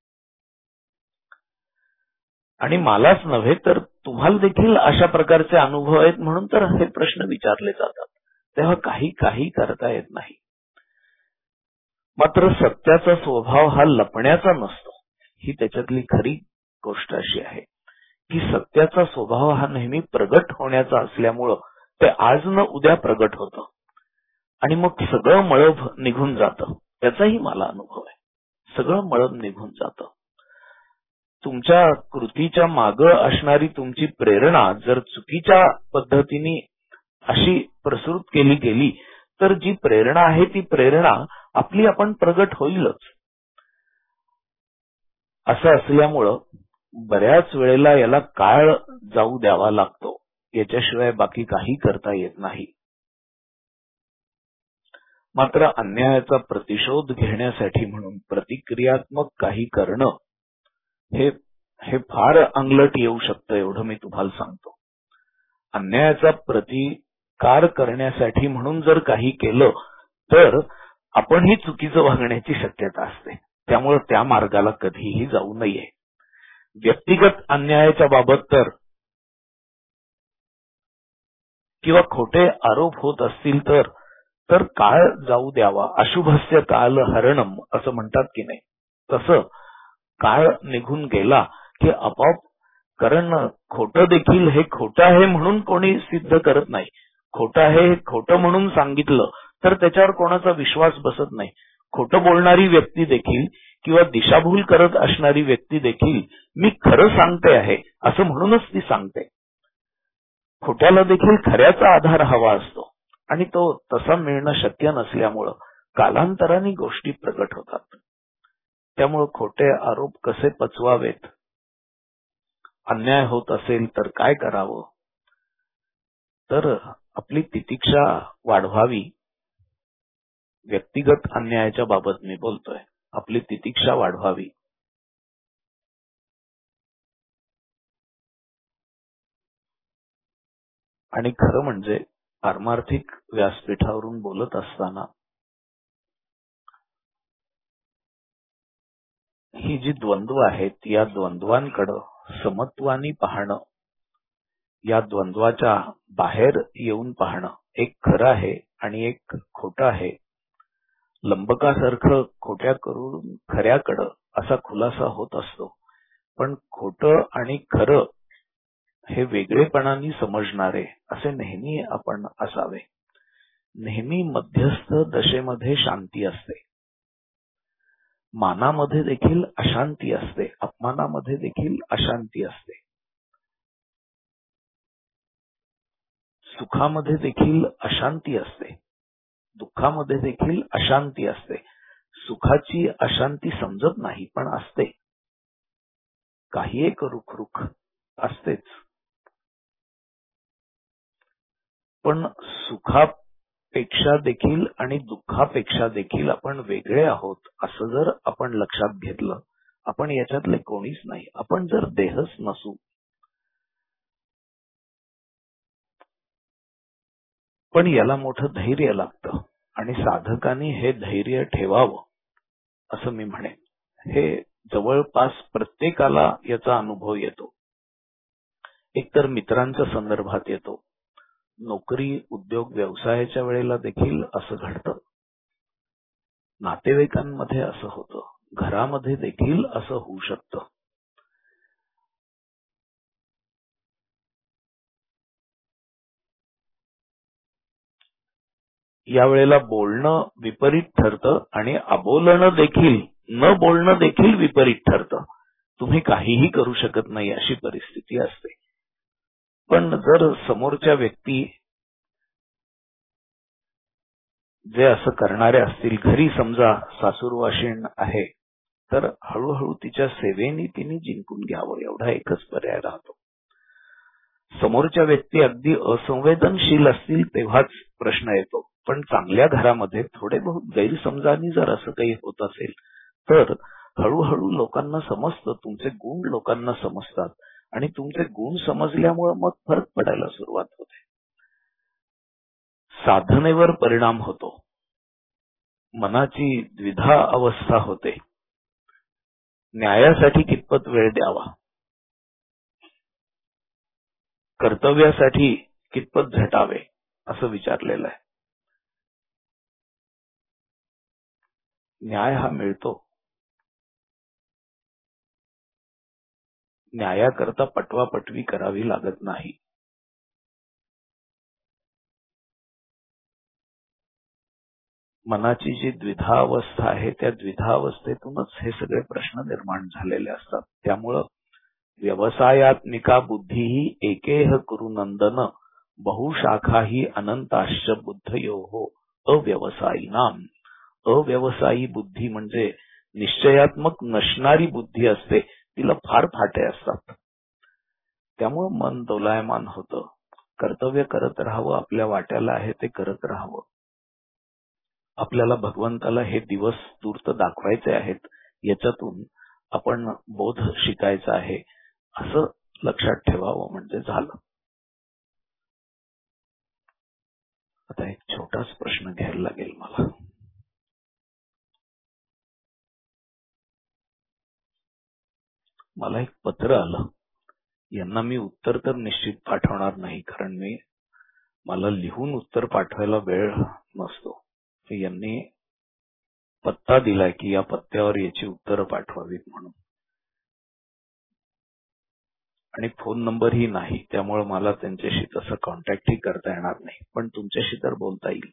आणि मलाच नव्हे तर तुम्हाला देखील अशा प्रकारचे अनुभव आहेत म्हणून तर हे प्रश्न विचारले जातात. तेव्हा काही करता येत नाही. मात्र सत्याचा स्वभाव हा लपण्याचा नसतो. ही त्याच्यातली खरी गोष्ट अशी आहे की सत्याचा स्वभाव हा नेहमी प्रगट होण्याचा असल्यामुळं ते आज न उद्या प्रगट होतं. आणि मग सगळं मळभ निघून जातं. त्याचाही मला अनुभव आहे. सगळं मळभ निघून जातं. तुमच्या कृतीच्या माग असणारी तुमची प्रेरणा जर चुकीच्या पद्धतीने अशी प्रसृत केली गेली तर जी प्रेरणा आहे ती प्रेरणा आपली आपण प्रगट होईलच. असं असल्यामुळं बऱ्याच वेळेला याला काळ जाऊ द्यावा लागतो. याच्याशिवाय बाकी काही करता येत नाही. मात्र अन्यायाचा प्रतिशोध घेण्यासाठी म्हणून प्रतिक्रियात्मक काही करणं हे फार अंगलट येऊ शकतं, एवढं मी तुम्हाला सांगतो. अन्यायाचा प्रतिकार करण्यासाठी म्हणून जर काही केलं तर आपणही चुकीचं वागण्याची शक्यता असते. त्यामुळे त्या मार्गाला कधीही जाऊ नये. व्यक्तिगत अन्यायाच्या बाबत किंवा खोटे आरोप होत असतील तर काळ जाऊ द्यावा. अशुभस्य काल हरणम असं म्हणतात की नाही, तसं काळ निघून गेला की आपोआप, कारण खोटं देखील हे खोटं आहे म्हणून कोणी सिद्ध करत नाही. खोटं आहे हे खोटं म्हणून सांगितलं तर त्याच्यावर कोणाचा विश्वास बसत नाही. खोटं बोलणारी व्यक्ती देखील किंवा दिशाभूल करत असणारी व्यक्ती देखील मी खरं सांगते आहे असं म्हणूनच ती सांगते. खोट्याला देखील खऱ्याचा आधार हवा असतो आणि तो तसा मिळणं शक्य नसल्यामुळं कालांतराने गोष्टी प्रगट होतात. त्यामुळे खोटे आरोप कसे पचवावेत, अन्याय होत असेल तर काय करावं, तर आपली तितिक्षा वाढवावी. व्यक्तिगत अन्यायाच्या बाबत मी बोलतोय. आपली तितिक्षा वाढवावी. आणि खरं म्हणजे पारमार्थिक व्यासपीठावरून बोलत असताना ही जी द्वंद्व आहेत या द्वंद्वांकडे समत्वानी पाहणं, या द्वंद्वाच्या बाहेर येऊन पाहणं, एक खरं आहे आणि एक खोटं आहे, लंबकासारखं खोट्या करून खऱ्याकडं असा खुलासा होत असतो. पण खोटं आणि खरं हे वेगळेपणाने समजणारे असे नेहमी आपण असावे. नेहमी मध्यस्थ दशेमध्ये शांती असते. मानामध्ये देखील अशांती असते, अपमानामध्ये देखील अशांती असते, सुखामध्ये देखील अशांती असते, दुःखामध्ये देखील अशांती असते. सुखाची अशांती समजत नाही पण असते. काही एक रुखरुख असतेच. पण सुखापेक्षा देखील आणि दुःखापेक्षा देखील आपण वेगळे आहोत असं जर आपण लक्षात घेतलं, आपण याच्यातले कोणीच नाही, आपण जर देहच नसू, पण याला मोठं धैर्य लागतं आणि साधकांनी हे धैर्य ठेवावं असं मी म्हणेन. हे जवळपास प्रत्येकाला याचा अनुभव येतो. एकतर मित्रांच्या संदर्भात येतो, नोकरी उद्योग व्यवसायाच्या वेळेला देखील असं घडतं, नातेवाईकांमध्ये असं होतं, घरामध्ये देखील असं होऊ शकतं. यावेळेला बोलणं विपरीत ठरतं आणि अबोलणं देखील, न बोलणं देखील विपरीत ठरतं. तुम्ही काहीही करू शकत नाही अशी परिस्थिती असते. पण जर समोरच्या व्यक्ती जे असं करणारे असतील, घरी समजा सासूरवाशीण आहे तर हळूहळू तिच्या सेवेने तिने जिंकून घ्यावं, एवढा एकच पर्याय राहतो. समोरच्या व्यक्ती अगदी असंवेदनशील असतील तेव्हाच प्रश्न येतो. पण चांगल्या घरामध्ये थोडे बहुत गैरसमजानी जर असं काही होत असेल तर हळूहळू लोकांना समजतं, तुमचे गुण लोकांना समजतात आणि तुमचे गुण समजल्यामुळे मग फरक पडायला सुरुवात होते. साधनेवर परिणाम होतो, मनाची द्विधा अवस्था होते. न्यायासाठी कितपत वेळ द्यावा, कर्तव्यासाठी कितपत झटावे असं विचारलेलं आहे. न्याय हा मिळतो. न्यायाकरता पटवापटवी करावी लागत नाही. मनाची जी द्विधा अवस्था आहे त्या द्विधा अवस्थेतूनच हे सगळे प्रश्न निर्माण झालेले असतात. त्यामुळं व्यवसायात्मिका बुद्धी ही एकेह कुरु नंदन बहुशाखा ही अनंताश्च बुद्धयोः अव्यवसायिनाम. अव्यवसायी बुद्धी म्हणजे निश्चयात्मक नसणारी बुद्धी असते, तिला फार फाटे असतात. त्यामुळं मन दोलायमान होतं. कर्तव्य करत राहावं, आपल्या वाट्याला आहे ते करत राहावं. आपल्याला भगवंताला हे दिवस तूर्त दाखवायचे आहेत, याच्यातून आपण बोध शिकायचा आहे असं लक्षात ठेवावं म्हणजे झालं. आता एक छोटाच प्रश्न घ्यायला लागेल मला. मला एक पत्र आलं. यांना मी उत्तर तर निश्चित पाठवणार नाही, कारण मला लिहून उत्तर पाठवायला वेळ नसतो. यांनी पत्ता दिलाय की या पत्त्यावर याची उत्तरं पाठवावीत म्हणून, आणि फोन नंबरही नाही, त्यामुळे मला त्यांच्याशी तसं कॉन्टॅक्टही करता येणार नाही, पण तुमच्याशी तर बोलता येईल.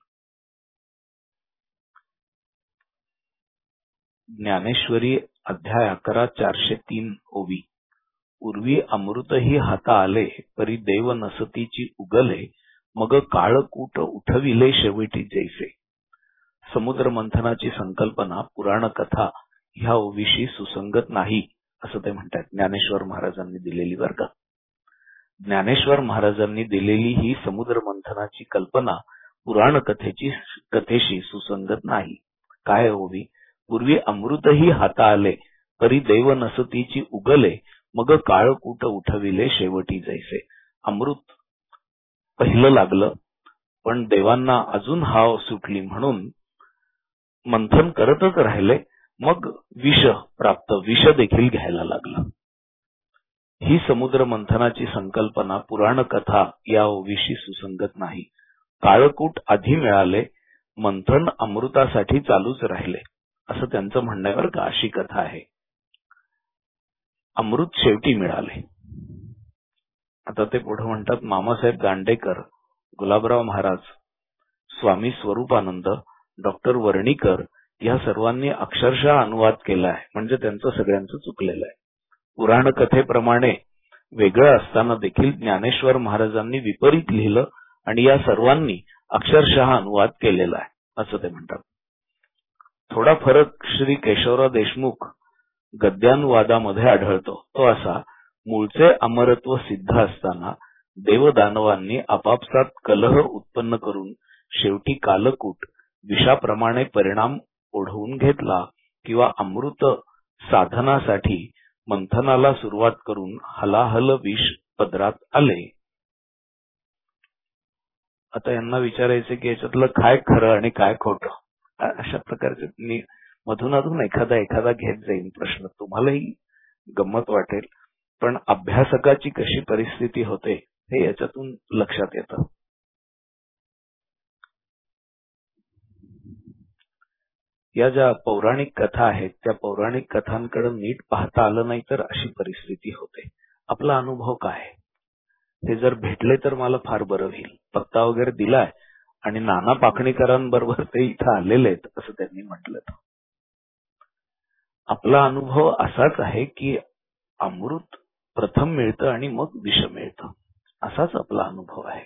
ज्ञानेश्वरी अध्याय 11 403 ओवी. पूर्वी अमृतही हाता आले परी देव नसतीची उगले मग काळकूट उठविले शेवटी जैसे. समुद्र मंथनाची संकल्पना पुराण कथा ह्या ओवीशी सुसंगत नाही असं ते म्हणतात. ज्ञानेश्वर महाराजांनी दिलेली बरं का. ज्ञानेश्वर महाराजांनी दिलेली ही समुद्र मंथनाची कल्पना पुराण कथेशी सुसंगत नाही. काय ओवी. पूर्वी अमृतही हाता आले परी देव नसतीची उगले मग काळकूट उठविले शेवटी जैसे. अमृत पहिलं लागलं पण देवांना अजून हाव सुटली म्हणून मंथन करतच राहिले, मग विष देखील घ्यायला लागलं. ही समुद्र मंथनाची संकल्पना पुराण कथा या ओवीशी सुसंगत नाही. काळकूट आधी मिळाले, मंथन अमृतासाठी चालूच राहिले असं त्यांचं म्हणण्यावर का अशी कथा आहे. अमृत शेवटी मिळाले. आता ते पुढे म्हणतात, मामासाहेब दांडेकर, गुलाबराव महाराज, स्वामी स्वरूपानंद, डॉक्टर वर्णीकर या सर्वांनी अक्षरशः अनुवाद केला आहे, म्हणजे त्यांचं सगळ्यांचं चुकलेलं आहे. पुराण कथेप्रमाणे वेगळं असताना देखील ज्ञानेश्वर महाराजांनी विपरीत लिहिलं आणि या सर्वांनी अक्षरशः अनुवाद केलेला आहे असं ते म्हणतात. थोडा फरक श्री केशवराव देशमुख गद्यानुवादामध्ये आढळतो. तो असा, मूळचे अमरत्व सिद्ध असताना देवदानवांनी आपापसात कलह उत्पन्न करून शेवटी कालकूट विषाप्रमाणे परिणाम ओढवून घेतला किंवा अमृत साधनासाठी मंथनाला सुरुवात करून हलाहल विष पदरात आले. आता यांना विचारायचे की याच्यातलं काय खरं आणि काय खोटं. अशा प्रकारचे मी मधून एखादा घेत जाईन प्रश्न, तुम्हालाही गंमत वाटेल, पण अभ्यासकाची कशी परिस्थिती होते हे याच्यातून लक्षात येतं. या ज्या पौराणिक कथा आहेत त्या पौराणिक कथांकडे नीट पाहता आलं नाही तर अशी परिस्थिती होते. आपला अनुभव काय, हे जर भेटले तर मला फार बरं होईल. पत्ता वगैरे दिलाय आणि नाना पाखणीकरांबरोबर ते इथं आलेले आहेत असं त्यांनी म्हटलं. आपला अनुभव असाच आहे की अमृत प्रथम मिळतं आणि मग विष मिळतं, असाच आपला अनुभव आहे.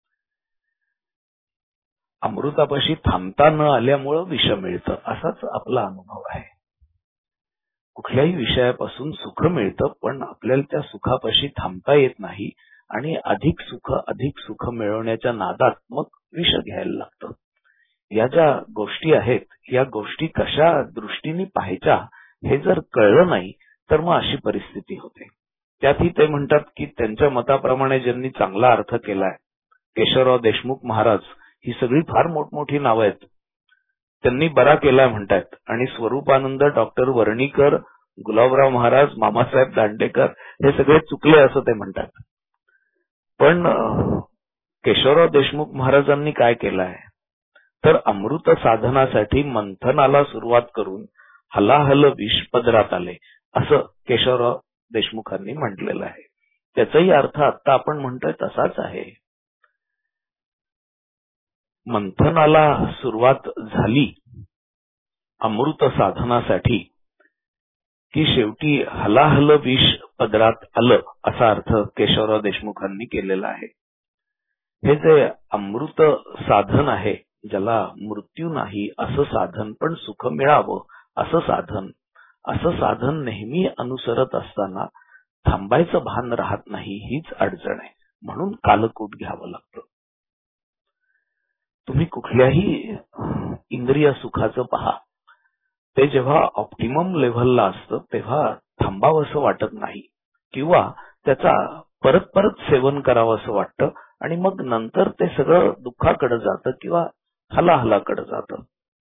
अमृतापाशी थांबता न आल्यामुळं विष मिळतं, असाच आपला अनुभव आहे. कुठल्याही विषयापासून सुख मिळतं पण आपल्याला त्या सुखापाशी थांबता येत नाही आणि अधिक सुख मिळवण्याच्या नादात मग विष घ्यायला लागतं. या ज्या गोष्टी आहेत या गोष्टी कशा दृष्टीने पाहायच्या हे जर कळलं नाही तर मग अशी परिस्थिती होते. त्यातही ते म्हणतात की त्यांच्या मताप्रमाणे ज्यांनी चांगला अर्थ केलाय, केशवराव देशमुख महाराज, ही सगळी फार मोठमोठी नावं आहेत, त्यांनी बरा केलाय म्हणतात. आणि स्वरूपानंद, डॉक्टर वर्णीकर, गुलाबराव महाराज, मामासाहेब दांडेकर हे सगळे चुकले असं ते म्हणतात. पण केशवराव देशमुख महाराजांनी काय केलंय तर अमृत साधनासाठी मंथनाला सुरुवात करून हलाहल विष पदरात आले असं केशवराव देशमुखांनी म्हटलेलं आहे. त्याचाही अर्थ आता आपण म्हणतोय तसाच आहे. मंथनाला सुरुवात झाली अमृत साधनासाठी की शेवटी हलाहल विष पदरात आलं असा अर्थ केशवराव देशमुखांनी केलेला आहे. हे जे अमृत साधन आहे, ज्याला मृत्यू नाही असं साधन पण सुख मिळावं असं साधन नेहमी अनुसरत असताना थांबायचं भान राहत नाही, हीच अडचण आहे. म्हणून कालकूट घ्यावं लागतं. तुम्ही कुठल्याही इंद्रिय सुखाचं पहा, ते जेव्हा ऑप्टिमम लेव्हलला असतं तेव्हा थांबावं असं वाटत नाही किंवा त्याचा परत परत सेवन करावं असं वाटतं आणि मग नंतर ते सगळं दुःखाकडे जातं किंवा हलाहलाकडे जातं.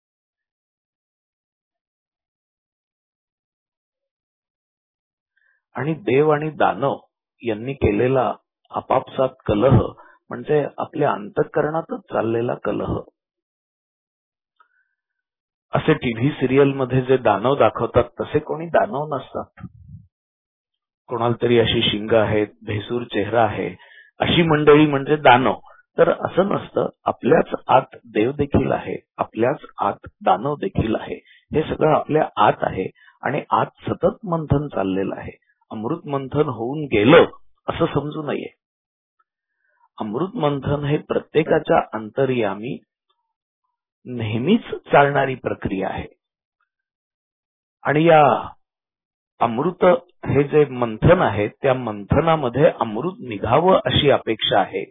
आणि देव आणि दानव यांनी केलेला आपापसात कलह म्हणजे आपल्या अंतःकरणातच चाललेला कलह. असे टीव्ही सिरियल मध्ये जे दानव दाखवतात तसे कोणी दानव नसतात. कोणाला तरी अशी शिंग आहेत, भेसूर चेहरा आहे, अशी मंडळी म्हणजे दानव. तर असं नसतं. आपल्याच आत देव देखील आहे, आपल्याच आत दानव देखील आहे. हे सगळं आपल्या आत आहे आणि आत सतत मंथन चाललेलं आहे. अमृत मंथन होऊन गेलं असं समजू नये. अमृत मंथन हे प्रत्येकाच्या अंतर्यामी नेहमीच चालणारी प्रक्रिया आहे. आणि या अमृत हे जे मंथन आहे त्या मंथनामध्ये अमृत निघावं अशी अपेक्षा आहे.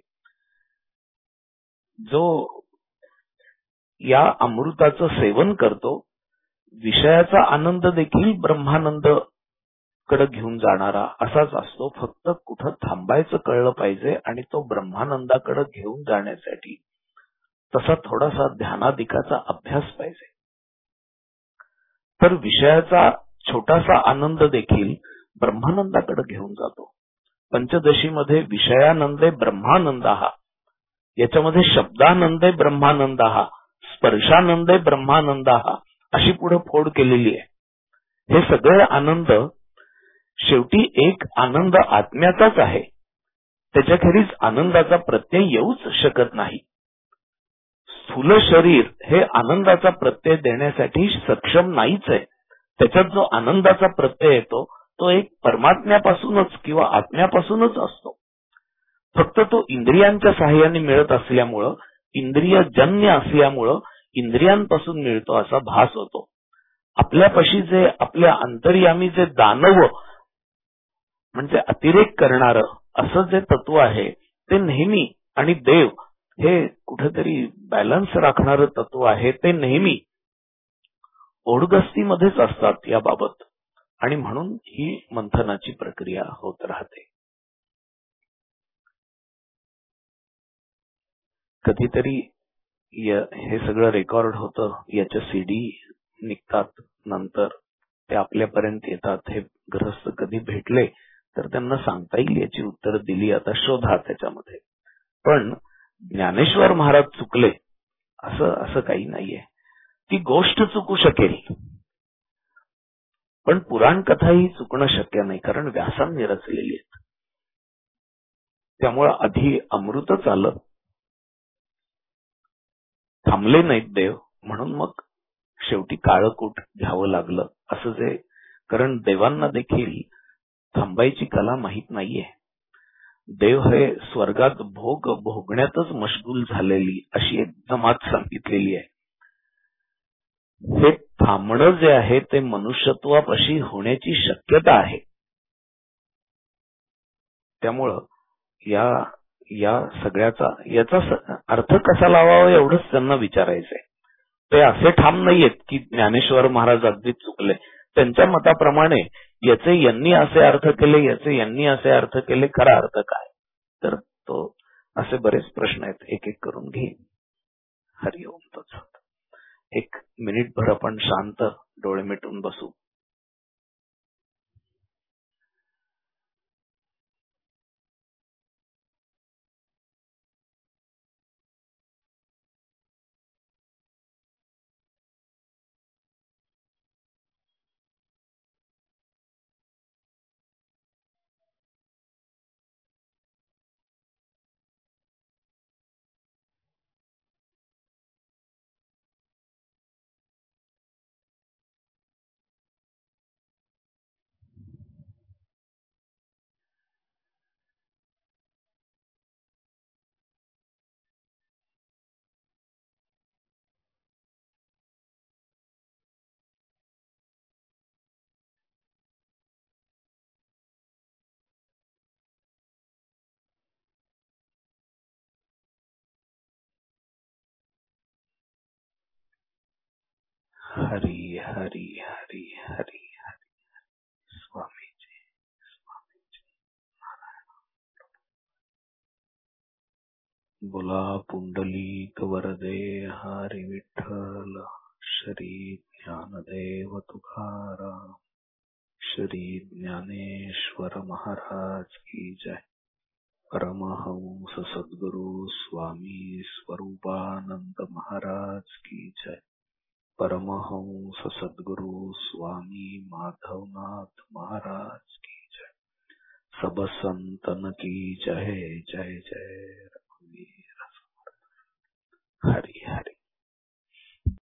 जो या अमृताचं सेवन करतो विषयाचा आनंद देखील ब्रह्मानंद कडे घेऊन जाणारा असाच असतो. फक्त कुठं थांबायचं कळलं पाहिजे आणि तो ब्रह्मानंदाकडे घेऊन जाण्यासाठी तसा थोडासा ध्यानादिकाचा अभ्यास पाहिजे. तर विषयाचा छोटासा आनंद देखील ब्रह्मानंदाकडे घेऊन जातो. पंचदशीमध्ये विषयानंदे ब्रह्मानंदाहा, याच्यामध्ये शब्दानंदे ब्रह्मानंदाहा, स्पर्शानंदे ब्रह्मानंदाहा अशी पुढे फोड केलेली आहे. हे सगळे आनंद शेवटी एक आनंद आत्म्याचाच आहे. त्याच्याखेरीज आनंदाचा प्रत्यय येऊच शकत नाही. स्थूल शरीर हे आनंदाचा प्रत्यय देण्यासाठी सक्षम नाहीच आहे. त्याच्यात जो आनंदाचा प्रत्यय येतो तो एक परमात्म्यापासूनच किंवा आत्म्यापासूनच असतो. फक्त तो इंद्रियांच्या सहाय्याने मिळत असल्यामुळं, इंद्रियजन्य असल्यामुळं इंद्रियांपासून मिळतो असा भास होतो. आपल्यापाशी जे आपल्या अंतर्यामी जे दानव म्हणजे अतिरेक करणारं असं जे तत्व आहे ते नेहमी, आणि देव हे कुठेतरी बॅलन्स राखणारं तत्व आहे, ते नेहमी ओढगस्तीमध्येच असतात याबाबत. आणि म्हणून ही मंथनाची प्रक्रिया होत राहते. कधीतरी हे सगळं रेकॉर्ड होतं, याच्या सीडी निघतात, नंतर ते आपल्यापर्यंत येतात. हे गृहस्थ कधी भेटले तर त्यांना सांगता येईल याची उत्तर दिली. आता शोधा त्याच्यामध्ये. पण ज्ञानेश्वर महाराज चुकले असं काही नाहीये. ती गोष्ट चुकू शकेल पण पुराण कथा ही चुकणं शक्य नाही, कारण व्यासांनी रचलेली आहेत. त्यामुळे आधी अमृतच आलं, थांबले नाहीत देव, म्हणून मग शेवटी काळकूट घ्यावं लागलं असं जे. कारण देवांना देखील थांबायची कला माहित नाहीये. देव हे स्वर्गात भोग भोगण्यातच मशगूल झालेली अशी एक जमात सांगितलेली आहे. हे थांबणं जे आहे ते मनुष्यत्वापाशी होण्याची शक्यता आहे. त्यामुळं या सगळ्याचा याचा अर्थ कसा लावावा एवढंच त्यांना विचारायचंय. ते असे ठाम नाहीयेत की ज्ञानेश्वर महाराज अगदी चुकले. त्यांच्या मताप्रमाणे याचे यांनी असे अर्थ केले, याचे यांनी असे अर्थ केले, खरा अर्थ काय. तर तो असे बरेच प्रश्न आहेत, एक एक करून घेईन. हरिओम तत्सत. 1 मिनिटभर आपण शांत डोळे मिटून बसू. हरि हरि हरि हरि हरि। स्वामी जी, स्वामी जी, नारायण। बोला पुंडलीक वरदे हरि विठ्ठल, श्री ज्ञानदेव तुकाराम, श्री ज्ञानेश्वर महाराज की जय। परमहंस सद्गुरु स्वामी स्वरूपानंद महाराज की जय। परमहंस सद्गुरु स्वामी माधवनाथ महाराज की जय। सब संतन की जय जय जय। रघुवीर समर्थ। हरि हरि।